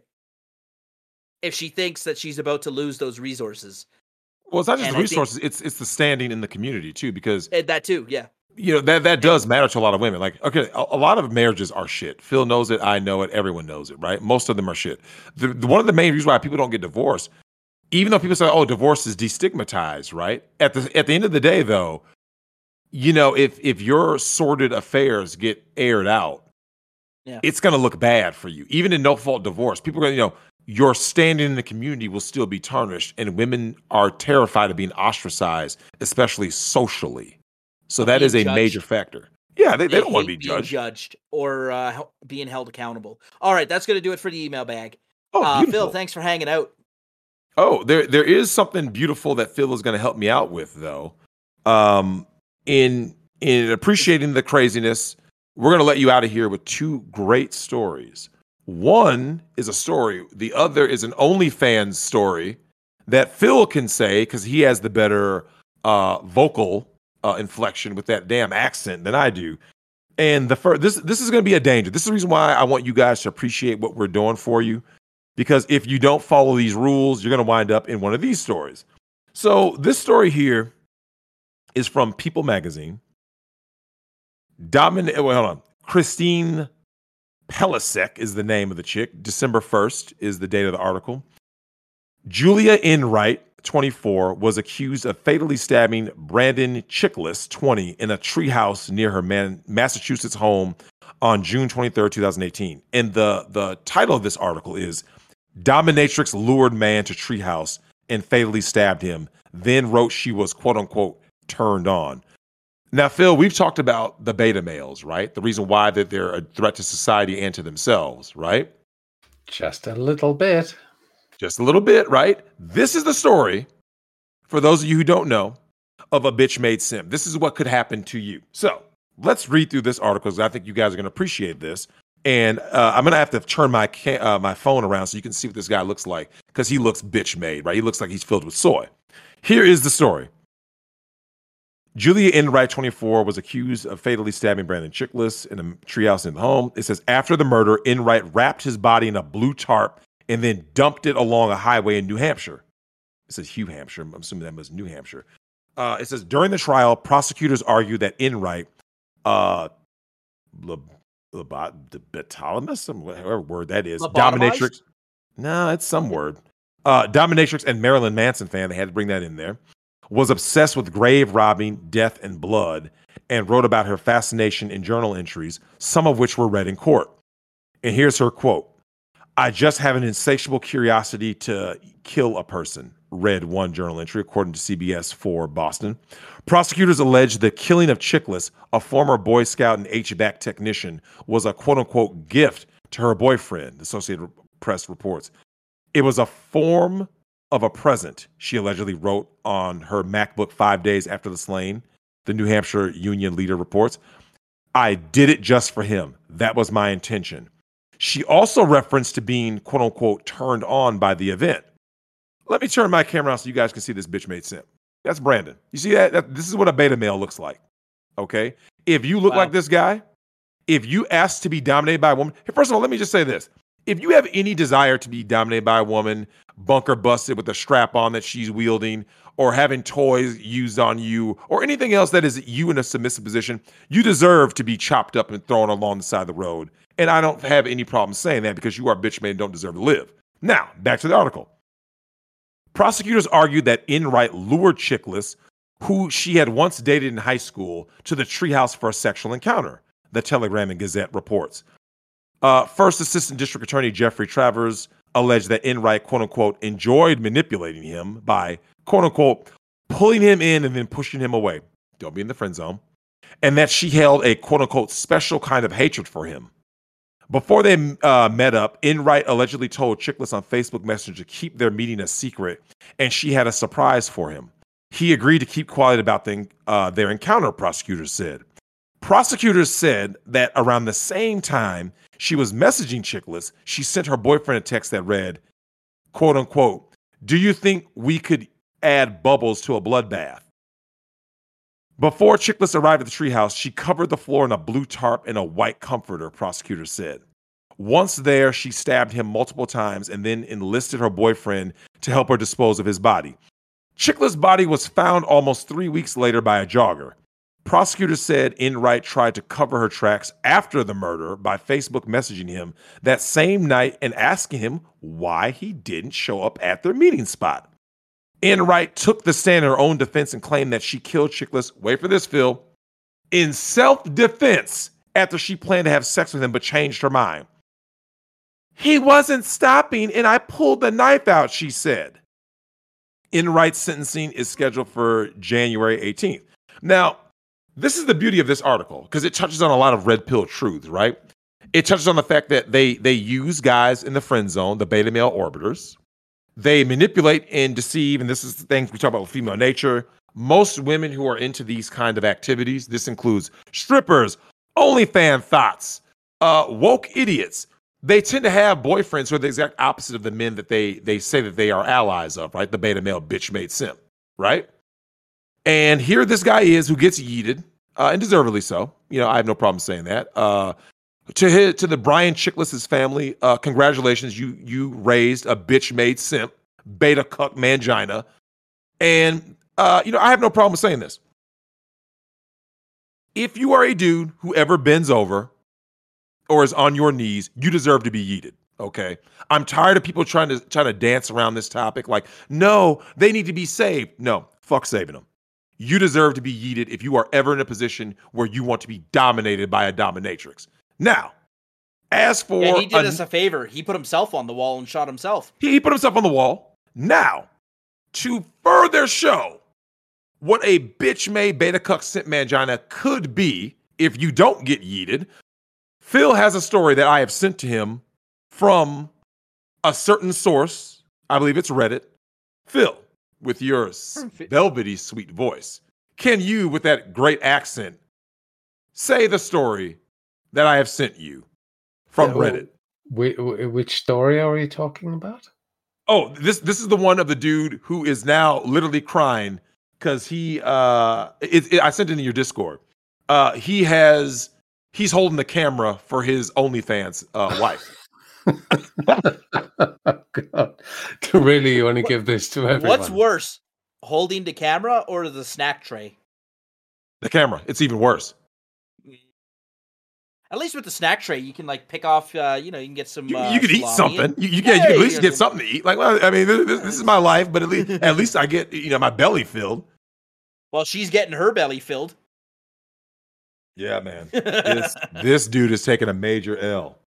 if she thinks that she's about to lose those resources. well, it's not just and the I think- resources; it's it's the standing in the community too, because Uh, That too, yeah. you know that that does matter to a lot of women. Like, okay, a, a lot of marriages are shit. Phil knows it. I know it. Everyone knows it, right? Most of them are shit. The, the- one of the main reasons why people don't get divorced, even though people say, "Oh, divorce is destigmatized," right? At the at the end of the day, though, you know, if if your sordid affairs get aired out, Yeah. it's going to look bad for you. Even in no fault divorce, people are going to, you know, your standing in the community will still be tarnished, and women are terrified of being ostracized, especially socially. So Of that being is a judged. major factor. Yeah, they, they don't want to hate be being judged. judged or uh, hel- being held accountable. All right, that's going to do it for the email bag. Oh, uh, beautiful. Phil, thanks for hanging out. Oh, there there is something beautiful that Phil is going to help me out with, though. Um, in in appreciating the craziness, we're going to let you out of here with two great stories. One is a story. The other is an OnlyFans story that Phil can say because he has the better uh, vocal uh, inflection with that damn accent than I do. And the first, this this is going to be a danger. This is the reason why I want you guys to appreciate what we're doing for you. Because if you don't follow these rules, you're going to wind up in one of these stories. So this story here is from People Magazine. Domin- well, hold on. Christine Pelisek is the name of the chick. December first is the date of the article. Julia Enright, twenty-four, was accused of fatally stabbing Brandon Chickless, twenty, in a treehouse near her Man- Massachusetts home on June twenty-third, twenty eighteen. And the, the title of this article is Dominatrix lured man to treehouse and fatally stabbed him, then wrote she was, quote unquote, turned on. Now, Phil, we've talked about the beta males, right? The reason why that they're a threat to society and to themselves, right? Just a little bit. Just a little bit, right? This is the story, for those of you who don't know, of a bitch made sim. This is what could happen to you. So let's read through this article because I think you guys are going to appreciate this. And uh, I'm going to have to turn my ca- uh, my phone around so you can see what this guy looks like because he looks bitch made, right? He looks like he's filled with soy. Here is the story. Julia Enright, twenty-four, was accused of fatally stabbing Brandon Chickless in a treehouse in the home. It says, after the murder, Enright wrapped his body in a blue tarp and then dumped it along a highway in New Hampshire. It says New Hampshire. I'm assuming that was New Hampshire. Uh, it says, during the trial, prosecutors argued that Enright, uh, Le- Lobot- Betalamus, whatever word that is, Lobotomized? dominatrix. No, it's some word. Uh, dominatrix and Marilyn Manson fan, they had to bring that in there, was obsessed with grave robbing, death, and blood, and wrote about her fascination in journal entries, some of which were read in court. And here's her quote. I just have an insatiable curiosity to kill a person, read one journal entry, according to C B S four Boston. Prosecutors allege the killing of Chickless, a former Boy Scout and H V A C technician, was a quote-unquote gift to her boyfriend, the Associated Press reports. It was a form of a present, she allegedly wrote on her MacBook five days after the slaying, the New Hampshire Union leader reports. I did it just for him. That was my intention. She also referenced to being, quote unquote, turned on by the event. Let me turn my camera on so you guys can see this bitch made simp. That's Brandon. You see that? that? This is what a beta male looks like. Okay? If you look Wow. like this guy, if you ask to be dominated by a woman, first of all, let me just say this. If you have any desire to be dominated by a woman, bunker busted with a strap on that she's wielding, or having toys used on you, or anything else that is you in a submissive position, you deserve to be chopped up and thrown along the side of the road. And I don't have any problem saying that because you are a bitch made and don't deserve to live. Now, back to the article. Prosecutors argued that Enright lured Chickless, who she had once dated in high school, to the treehouse for a sexual encounter, the Telegram and Gazette reports. Uh, First Assistant District Attorney Jeffrey Travers alleged that Enright, quote unquote, enjoyed manipulating him by, quote unquote, pulling him in and then pushing him away. Don't be in the friend zone. And that she held a, quote unquote, special kind of hatred for him. Before they uh, met up, Enright allegedly told Chickless on Facebook Messenger to keep their meeting a secret, and she had a surprise for him. He agreed to keep quiet about the, uh, their encounter, prosecutors said. Prosecutors said that around the same time she was messaging Chickless, she sent her boyfriend a text that read, quote unquote, do you think we could add bubbles to a bloodbath? Before Chickless arrived at the treehouse, she covered the floor in a blue tarp and a white comforter, prosecutors said. Once there, she stabbed him multiple times and then enlisted her boyfriend to help her dispose of his body. Chickless' body was found almost three weeks later by a jogger. Prosecutors said Enright tried to cover her tracks after the murder by Facebook messaging him that same night and asking him why he didn't show up at their meeting spot. Enright took the stand in her own defense and claimed that she killed Chickless, wait for this, Phil, in self-defense after she planned to have sex with him but changed her mind. He wasn't stopping and I pulled the knife out, she said. Enright's sentencing is scheduled for January eighteenth. Now, this is the beauty of this article because it touches on a lot of red pill truths, right? It touches on the fact that they they use guys in the friend zone, the beta male orbiters. They manipulate and deceive, and this is the things we talk about with female nature. Most women who are into these kind of activities, this includes strippers, OnlyFans thoughts, uh, woke idiots. They tend to have boyfriends who are the exact opposite of the men that they they say that they are allies of, right? The beta male bitch made simp, right? And here this guy is who gets yeeted, uh, and deservedly so. You know, I have no problem saying that. Uh, to his, to the Brian Chickless's family, uh, congratulations, you you raised a bitch-made simp, beta cuck mangina. And, uh, you know, I have no problem saying this. If you are a dude who ever bends over or is on your knees, you deserve to be yeeted, okay? I'm tired of people trying to trying to dance around this topic like, no, they need to be saved. No, fuck saving them. You deserve to be yeeted if you are ever in a position where you want to be dominated by a dominatrix. Now, as for... Yeah, he did a, us a favor. He put himself on the wall and shot himself. He, he put himself on the wall. Now, to further show what a bitch-made beta cuck simp mangina could be if you don't get yeeted, Phil has a story that I have sent to him from a certain source. I believe it's Reddit. Phil, with your velvety sweet voice, can you, with that great accent, say the story that I have sent you from Yeah, Reddit? Wh- which story are you talking about? Oh, this this is the one of the dude who is now literally crying because he uh it, it, I sent it in your Discord. Uh he has he's holding the camera for his OnlyFans uh wife. Oh, God. Really, you want to give this to everyone? What's worse, holding the camera or the snack tray? The camera. It's even worse. At least with the snack tray, you can like pick off. Uh, you know, you can get some. You, uh, you can eat salami something. and- You, you, yeah, you Yeah, can at least you get know, something to eat. Like, well, I mean, this, this is my life, but at least at least I get you know my belly filled. Well, she's getting her belly filled. Yeah, man. This this dude is taking a major L.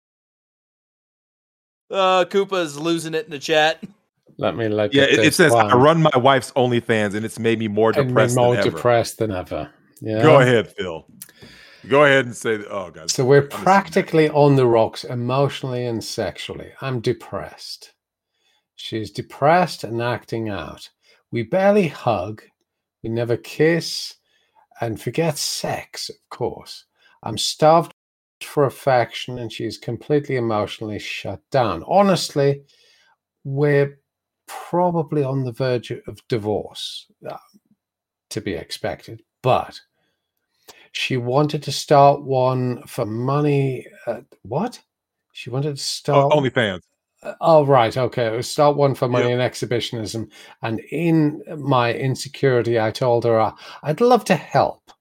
Uh, Koopa's losing it in the chat. Let me look Yeah, at it, it this says I one. run my wife's OnlyFans, and it's made me more And depressed more than ever. depressed than ever. Yeah. Go ahead, Phil. Go ahead and say, "Oh, God." So we're I'm just- practically on the rocks emotionally and sexually. I'm depressed. She's depressed and acting out. We barely hug. We never kiss. And forget sex, of course. I'm starved for affection and she's completely emotionally shut down. Honestly, we're probably on the verge of divorce, uh, to be expected. But she wanted to start one for money. Uh, what? She wanted to start. Oh, OnlyFans. Uh, Oh, right. Okay. It was start one for money Yep. and exhibitionism. And in my insecurity, I told her uh, I'd love to help.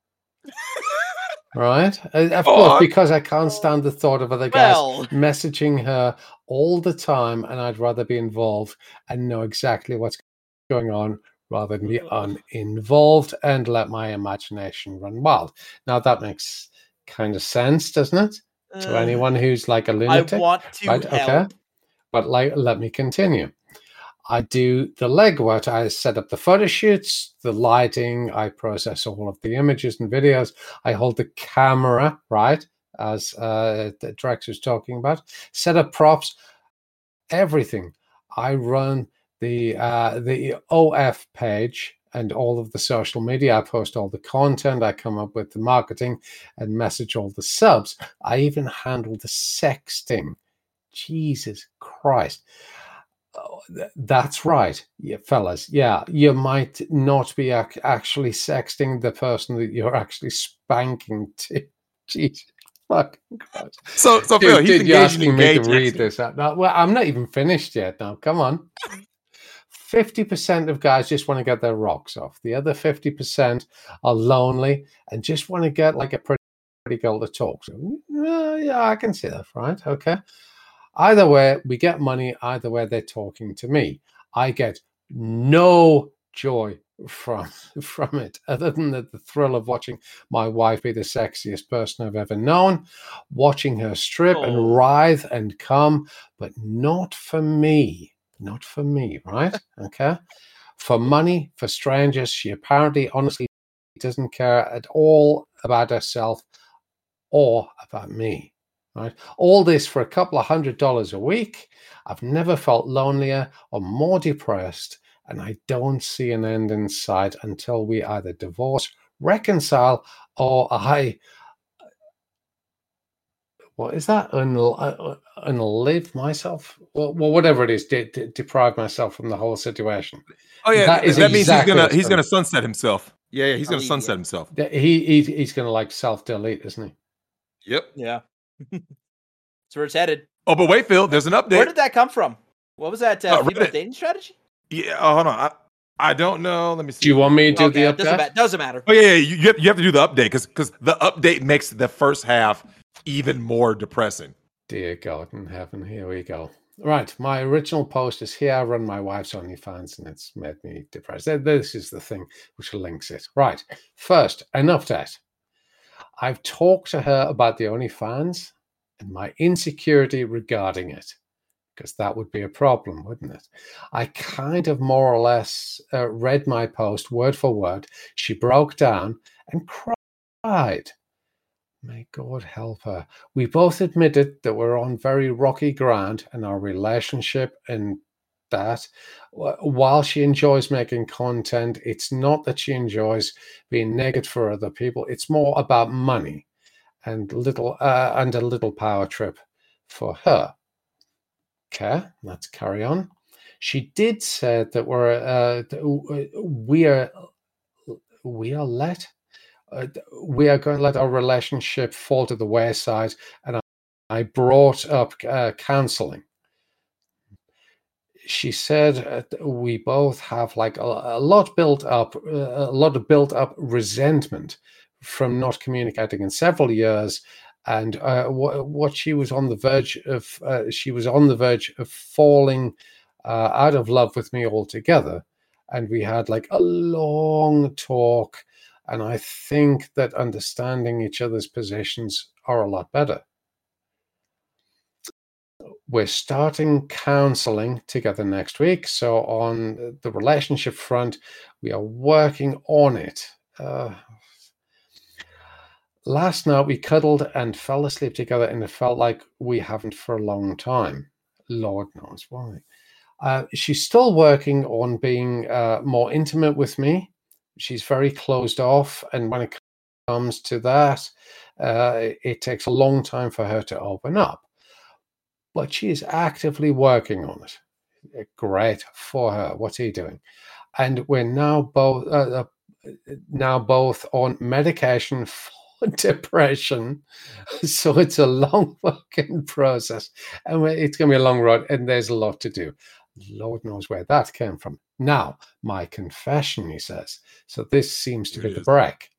Right. Uh, Of Oh, course, I- because I can't stand the thought of other guys Well, messaging her all the time. And I'd rather be involved and know exactly what's going on rather than be uninvolved and let my imagination run wild. Now, that makes kind of sense, doesn't it? To uh, anyone who's like a I lunatic. want to right, help. okay. But like, let me continue. I do the legwork. I set up the photo shoots, the lighting. I process all of the images and videos. I hold the camera, right, as uh, the Drex was talking about. Set up props, everything. I run the uh, the O F page and all of the social media. I post all the content. I come up with the marketing and message all the subs. I even handle the sexting. Jesus Christ. Oh, th- that's right, yeah, fellas. Yeah, you might not be ac- actually sexting the person that you're actually spanking to. Jesus fucking Christ. So, so Dude, Phil, he's dude, you're engaging asking in me gay to read texting. this out. Now, well, I'm not even finished yet. Now, come on. fifty percent of guys just want to get their rocks off. The other fifty percent are lonely and just want to get like a pretty, pretty girl to talk to. Uh, yeah, I can see that, right? Okay. Either way, we get money. Either way, they're talking to me. I get no joy from from it, other than the, the thrill of watching my wife be the sexiest person I've ever known, watching her strip Oh. and writhe and come, but not for me. Not for me, right? Okay. For money, for strangers, she apparently, honestly, doesn't care at all about herself or about me. Right? All this for a couple of hundred dollars a week. I've never felt lonelier or more depressed, and I don't see an end in sight until we either divorce, reconcile, or I. What is that? Unli- unlive myself? Well, well, whatever it is, de- de- deprive myself from the whole situation. Oh yeah, That that, is that means exactly he's gonna what's he's going gonna sunset himself. Yeah, yeah, he's gonna Alleviate. sunset himself. That He, he he's going to like self delete, isn't he? Yep. Yeah. That's where it's headed. Oh, but wait, Phil, there's an Where update. did that come from? What was that? Uh, Uh, female Reddit. dating strategy? Yeah, oh, hold on. I, I don't know. Let me see. Do you want me to do Okay, the it doesn't, update? ma- doesn't matter. Oh yeah, yeah. You, you have you have to do the update because because the update makes the first half even more depressing. Dear God in heaven, here we go. Right, my original post is here. I run my wife's OnlyFans, and it's made me depressed. Th- This is the thing which links it. Right, first, an update. I've talked to her about the OnlyFans and my insecurity regarding it, because that would be a problem, wouldn't it? I kind of more or less uh, read my post word for word. She broke down and cried. May God help her. We both admitted that we're on very rocky ground in our relationship, and that wh- while she enjoys making content, it's not that she enjoys being naked for other people. It's more about money and little uh, and a little power trip for her. Okay, let's carry on. She did say that we're uh, th- we are we are let uh, we are going to let our relationship fall to the wayside, and I, I brought up uh, counseling. She said uh, th- we both have like a, a lot built up, uh, a lot of built up resentment from not communicating in several years, and uh, what, what she was on the verge of, uh, she was on the verge of falling uh, out of love with me altogether. And we had like a long talk. And I think that understanding each other's positions are a lot better. We're starting counseling together next week. So on the relationship front, we are working on it. Uh, last night we cuddled and fell asleep together, and it felt like we haven't for a long time. Lord knows why. Uh, she's still working on being uh, more intimate with me. She's very closed off, and when it comes to that, uh, it, it takes a long time for her to open up. But she is actively working on it. Great for her. What's he doing? And we're now both uh, uh, now both on medication for depression. So it's a long fucking process, and it's going to be a long road, and there's a lot to do. Lord knows where that came from. Now, my confession, he says. So this seems to Here be it the is. break.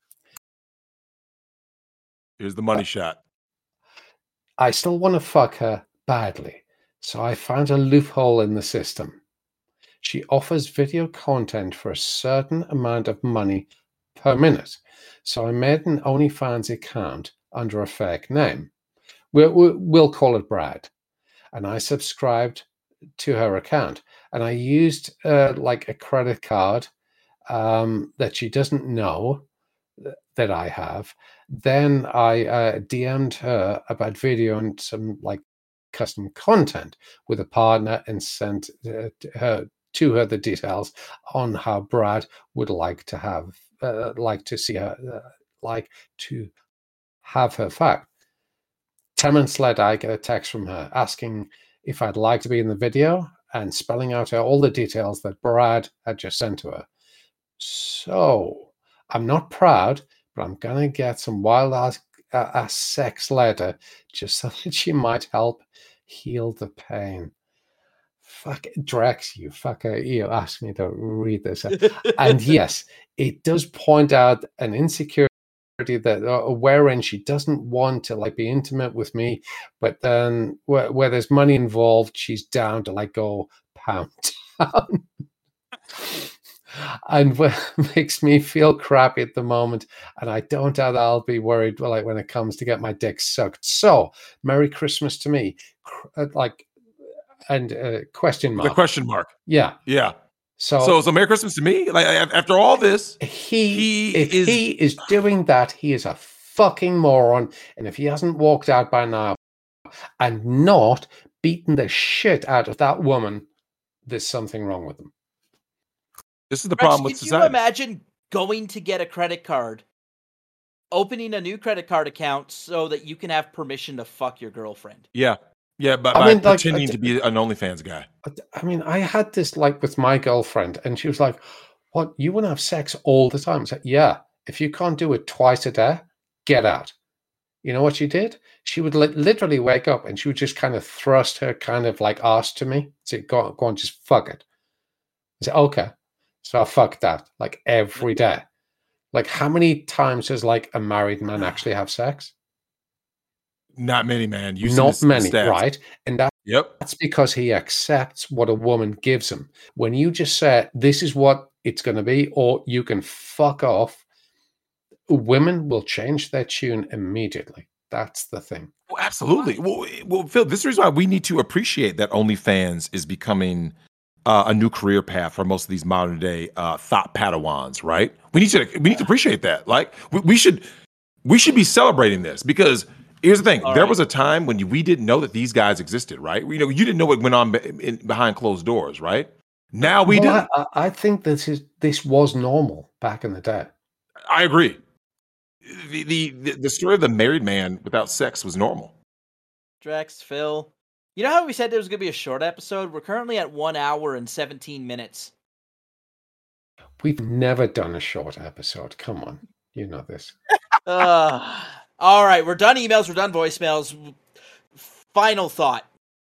Here's the money shot. I still want to fuck her badly, so I found a loophole in the system. She offers video content for a certain amount of money per minute, so I made an OnlyFans account under a fake name. We'll, we'll call it Brad, and I subscribed to her account, and I used uh, like a credit card um, that she doesn't know that I have. Then I uh, D M'd her about video and some like custom content with a partner, and sent uh, her to her the details on how Brad would like to have, uh, like to see her, uh, like to have her fucked. Ten minutes later, I get a text from her asking if I'd like to be in the video and spelling out all the details that Brad had just sent to her. So I'm not proud, but I'm gonna get some wild ass, uh, ass sex later, just so that she might help heal the pain. Fuck Drex, you fucker! You asked me to read this, and yes, it does point out an insecurity that uh, wherein she doesn't want to like be intimate with me, but then where, where there's money involved, she's down to like go pound town. And what makes me feel crappy at the moment, and I don't doubt I'll be worried like when it comes to get my dick sucked. So, Merry Christmas to me, like, and uh, question mark. The question mark. Yeah, Yeah. So, so, so Merry Christmas to me. Like after all this, he, he if is he is doing that, he is a fucking moron. And if he hasn't walked out by now and not beaten the shit out of that woman, there's something wrong with him. This is the Rex, problem with can society. you imagine going to get a credit card, opening a new credit card account so that you can have permission to fuck your girlfriend? Yeah. Yeah, but I by mean, like, pretending uh, to be an OnlyFans guy. I mean, I had this like with my girlfriend, and she was like, "What? You want to have sex all the time?" I said, "Yeah. If you can't do it twice a day, get out." You know what she did? She would li- literally wake up and she would just kind of thrust her kind of like ass to me. Say, "Go, go on, just fuck it." I said, "Okay." So I fucked that like every day. Like, how many times does like a married man actually have sex? Not many, man. You Not see the, many, the stats. right? And that, Yep. that's because he accepts what a woman gives him. When you just say, this is what it's going to be, or you can fuck off, women will change their tune immediately. That's the thing. Well, absolutely. Well, well, Phil, this is the reason why we need to appreciate that OnlyFans is becoming uh, a new career path for most of these modern day uh, thought Padawans, right? We need to we need to appreciate that. Like we, we should we should be celebrating this, because here's the thing: All there right. was a time when we didn't know that these guys existed, right? You know, you didn't know what went on be, in, behind closed doors, right? Now we well, do. I, I think this is this was normal back in the day. I agree. The, the the story of the married man without sex was normal. Drex, Phil. You know how we said there was going to be a short episode? We're currently at one hour and seventeen minutes. We've never done a short episode. Come on. You know this. uh, all right, we're done emails, we're done voicemails. Final thought.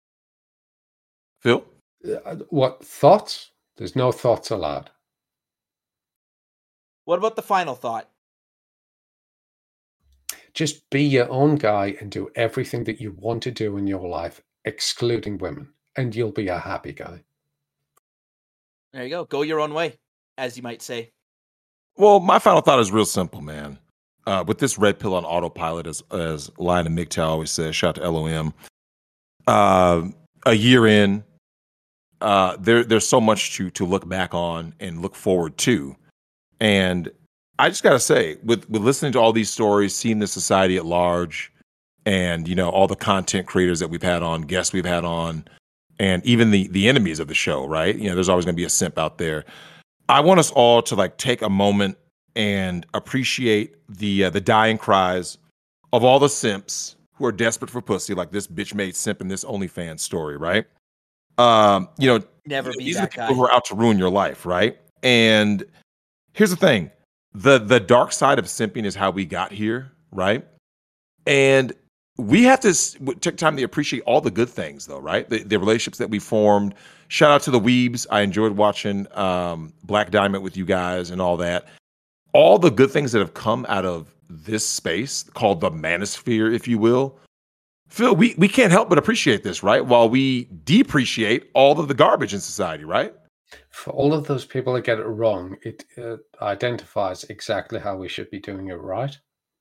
Phil? Uh, what, thoughts? There's no thoughts allowed. What about the final thought? Just be your own guy and do everything that you want to do in your life, excluding women, and you'll be a happy guy. There you go. Go your own way, as you might say. Well, my final thought is real simple, man. Uh, with this red pill on autopilot, as as Lion and M G T O W always says, shout out to L O M. Uh, a year in, uh, there there's so much to to look back on and look forward to, and I just gotta say, with with listening to all these stories, seeing the society at large, and you know all the content creators that we've had on, guests we've had on, and even the the enemies of the show, right? You know, there's always going to be a simp out there. I want us all to like take a moment and appreciate the uh, the dying cries of all the simps who are desperate for pussy, like this bitch made simp in this OnlyFans story, right? Um, you know, Never be these are that the people guy. who are out to ruin your life, right? And here's the thing: the the dark side of simping is how we got here, right? And we have to s- w- take time to appreciate all the good things, though, right? The, the relationships that we formed. Shout out to the Weebs. I enjoyed watching um, Black Diamond with you guys and all that. All the good things that have come out of this space called the manosphere, if you will. Phil, we, we can't help but appreciate this, right? While we depreciate all of the garbage in society, right? For all of those people that get it wrong, it uh, identifies exactly how we should be doing it right.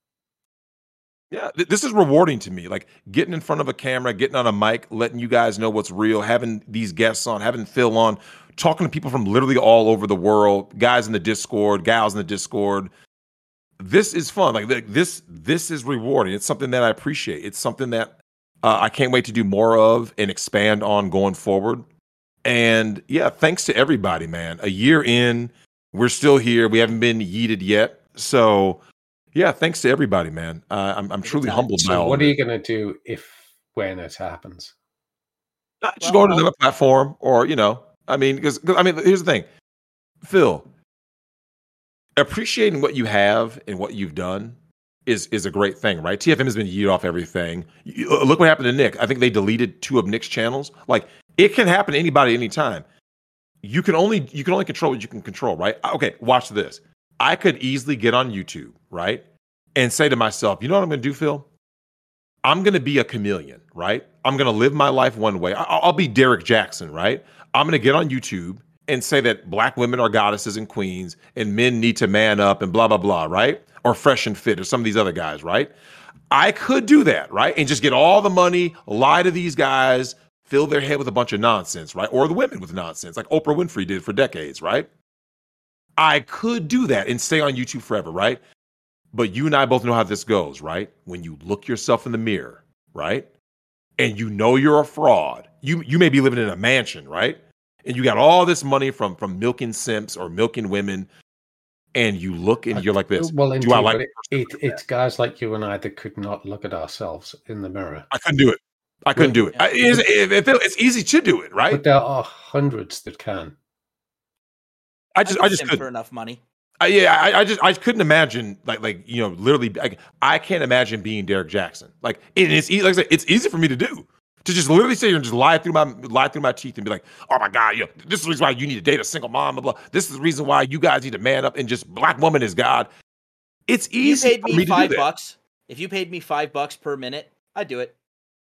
Yeah, th- this is rewarding to me. Like getting in front of a camera, getting on a mic, letting you guys know what's real, having these guests on, having Phil on, talking to people from literally all over the world, guys in the Discord, gals in the Discord. This is fun. Like th- this, this is rewarding. It's something that I appreciate. It's something that uh, I can't wait to do more of and expand on going forward. And yeah, thanks to everybody, man. A year in, we're still here. We haven't been yeeted yet. So yeah, thanks to everybody, man. Uh, I'm I'm Good truly time. humbled by So all what of are it. you going to do if, when it happens? Uh, Just Well, go to another platform, or you know, I mean, because I mean, here's the thing, Phil. Appreciating what you have and what you've done is is a great thing, right? T F M has been yeeted off everything. You, uh, look what happened to Nick. I think they deleted two of Nick's channels. Like it can happen to anybody anytime. You can only you can only control what you can control, right? Okay, watch this. I could easily get on YouTube, right, and say to myself, you know what I'm going to do, Phil? I'm going to be a chameleon, right? I'm going to live my life one way. I- I'll be Derek Jackson, right? I'm going to get on YouTube and say that black women are goddesses and queens and men need to man up and blah, blah, blah, right? Or Fresh and Fit or some of these other guys, right? I could do that, right? And just get all the money, lie to these guys, fill their head with a bunch of nonsense, right? Or the women with nonsense, like Oprah Winfrey did for decades, right? I could do that and stay on YouTube forever, right? But you and I both know how this goes, right? When you look yourself in the mirror, right? And you know you're a fraud. You you may be living in a mansion, right? And you got all this money from from milking simps or milking women, and you look and you're like this. Well, Do indeed, I like but it, it, it's guys like you and I that could not look at ourselves in the mirror. I couldn't do it. I couldn't do it. I, it's, it, it- it's easy to do it, right? But there are hundreds that can. I just I I just just for couldn't. enough money. I, yeah, I, I just I couldn't imagine like like you know literally like I can't imagine being Derek Jackson. Like and it's easy, like I said, it's easy for me to do to just literally sit here and just lie through my lie through my teeth and be like, oh my god, you know, this is the reason why you need to date a single mom, blah blah. This is the reason why you guys need to man up and just black woman is God. It's If you easy paid for me, me to do five that. bucks. If you paid me five bucks per minute, I'd do it.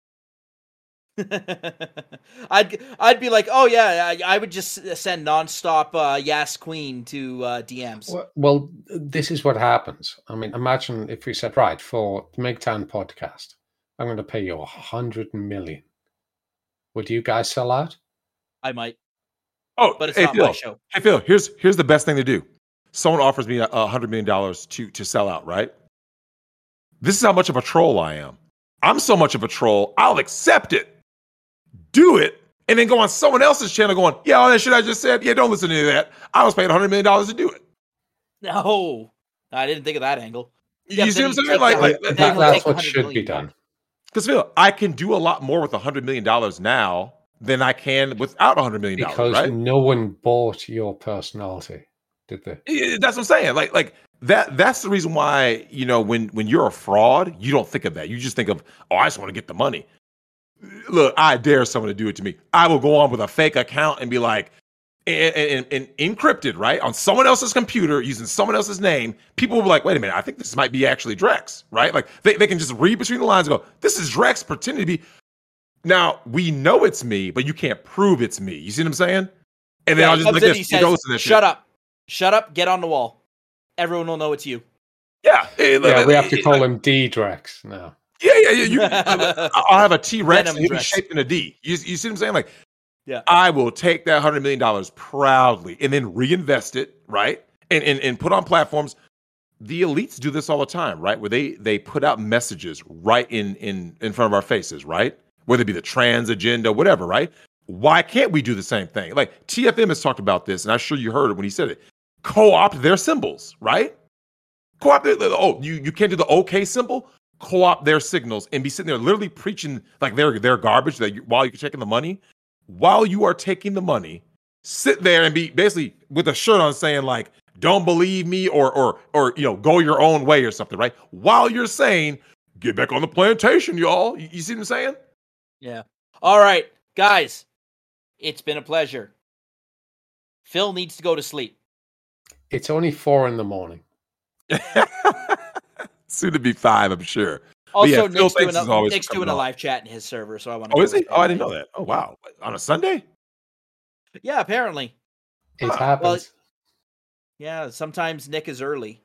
I'd I'd be like, oh yeah, I, I would just send nonstop uh, Yas Queen to uh, D Ms. Well, well, this is what happens. I mean, imagine if we said, right, for the Megtown podcast, I'm going to pay you a hundred million. Would you guys sell out? I might, Oh, but it's hey not Phil, my show. hey Phil, here's here's the best thing to do. Someone offers me a a hundred million dollars to to sell out, right? This is how much of a troll I am. I'm so much of a troll, I'll accept it, do it, and then go on someone else's channel going, yeah, all that shit I just said, yeah, don't listen to any of that. I was paid a hundred million dollars to do it. No, I didn't think of that angle. You Yeah, but see then what I'm you saying? take Like, that- like, then That, he'll that's take what one hundred should be million done. back. because Phil, I can do a lot more with a hundred million dollars now than I can without a hundred million dollars, Because right? no one bought your personality, did they? Yeah, that's what I'm saying. Like, like that. That's the reason why you know when when you're a fraud, you don't think of that. You just think of, oh, I just want to get the money. Look, I dare someone to do it to me. I will go on with a fake account and be like, and, and, and encrypted, right, on someone else's computer using someone else's name, people will be like, wait a minute, I think this might be actually Drex, right? Like they, they can just read between the lines and go, this is Drex pretending to be. Now, we know it's me, but you can't prove it's me. You see what I'm saying? And then Yeah, I'll he just comes like in, this. he He says, goes to this shut shit. up. Shut up. Get on the wall. Everyone will know it's you. Yeah. It- Yeah, we have to it- call like, him D-Drex now. Yeah, yeah, yeah. You, I'll have a T-Rex Venom and he'll be Drex. shaped in a D. You, you see what I'm saying? Like, Yeah. I will take that one hundred million dollars proudly and then reinvest it, right? And, and and put on platforms. The elites do this all the time, right? Where they they put out messages right in in in front of our faces, right? Whether it be the trans agenda, whatever, right? Why can't we do the same thing? Like T F M has talked about this, and I'm sure you heard it when he said it. Co-opt their symbols, right? Co-opt their, oh, you, you can't do the OK symbol? Co-opt their signals and be sitting there literally preaching like their their garbage that you, while you're taking the money. While you are taking the money, sit there and be basically with a shirt on saying like, don't believe me or or or you know, go your own way or something, right? While you're saying, get back on the plantation, y'all. You, you see what I'm saying? Yeah. All right, guys. It's been a pleasure. Phil needs to go to sleep. It's only four in the morning. Soon to be five, I'm sure. Also, yeah, Phil Nick's doing, thanks as a, always Nick's for doing coming a on. live chat in his server, so I want to. Oh, is he? Oh, I didn't know that. Oh, wow. On a Sunday? Yeah, apparently. It Ah, happens. well, Yeah, sometimes Nick is early.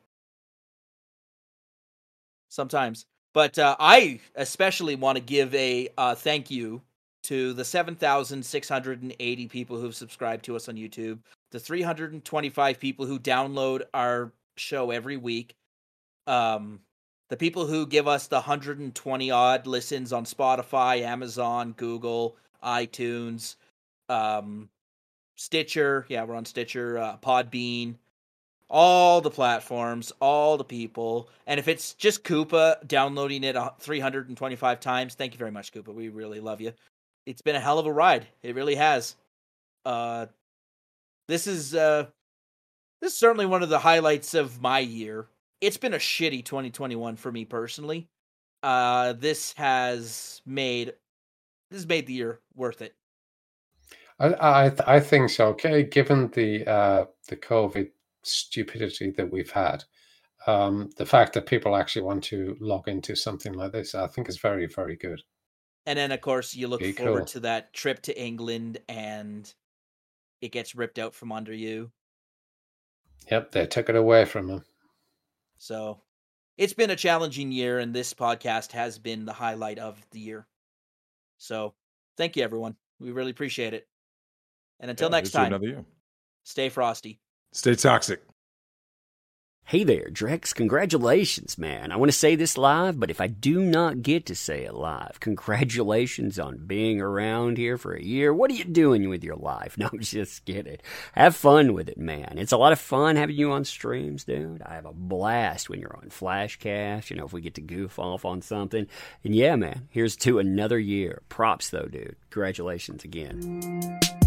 Sometimes. But uh, I especially want to give a uh, thank you to the seven thousand six hundred eighty people who've subscribed to us on YouTube, the three hundred twenty-five people who download our show every week, um, the people who give us the one hundred twenty odd listens on Spotify, Amazon, Google, iTunes, um, Stitcher. Yeah, we're on Stitcher, uh, Podbean. All the platforms, all the people. And if it's just Koopa downloading it three hundred twenty-five times, thank you very much, Koopa. We really love you. It's been a hell of a ride. It really has. Uh, this is uh, this is certainly one of the highlights of my year. It's been a shitty twenty twenty-one for me personally. Uh, this has made this has made the year worth it. I I, I think so. Okay, given the uh, the COVID stupidity that we've had, um, the fact that people actually want to log into something like this, I think is very, very good. And then, of course, you look Be forward cool. to that trip to England, and it gets ripped out from under you. Yep, they took it away from him. So it's been a challenging year, and this podcast has been the highlight of the year. So thank you, everyone. We really appreciate it. And until Yeah, next here's to time, another year. stay frosty. Stay toxic. Hey there, Drex. Congratulations, man. I want to say this live, but if I do not get to say it live, congratulations on being around here for a year. What are you doing with your life? No, I'm just kidding. Have fun with it, man. It's a lot of fun having you on streams, dude. I have a blast when you're on Flashcast, you know, if we get to goof off on something. And yeah, man, here's to another year. Props, though, dude. Congratulations again.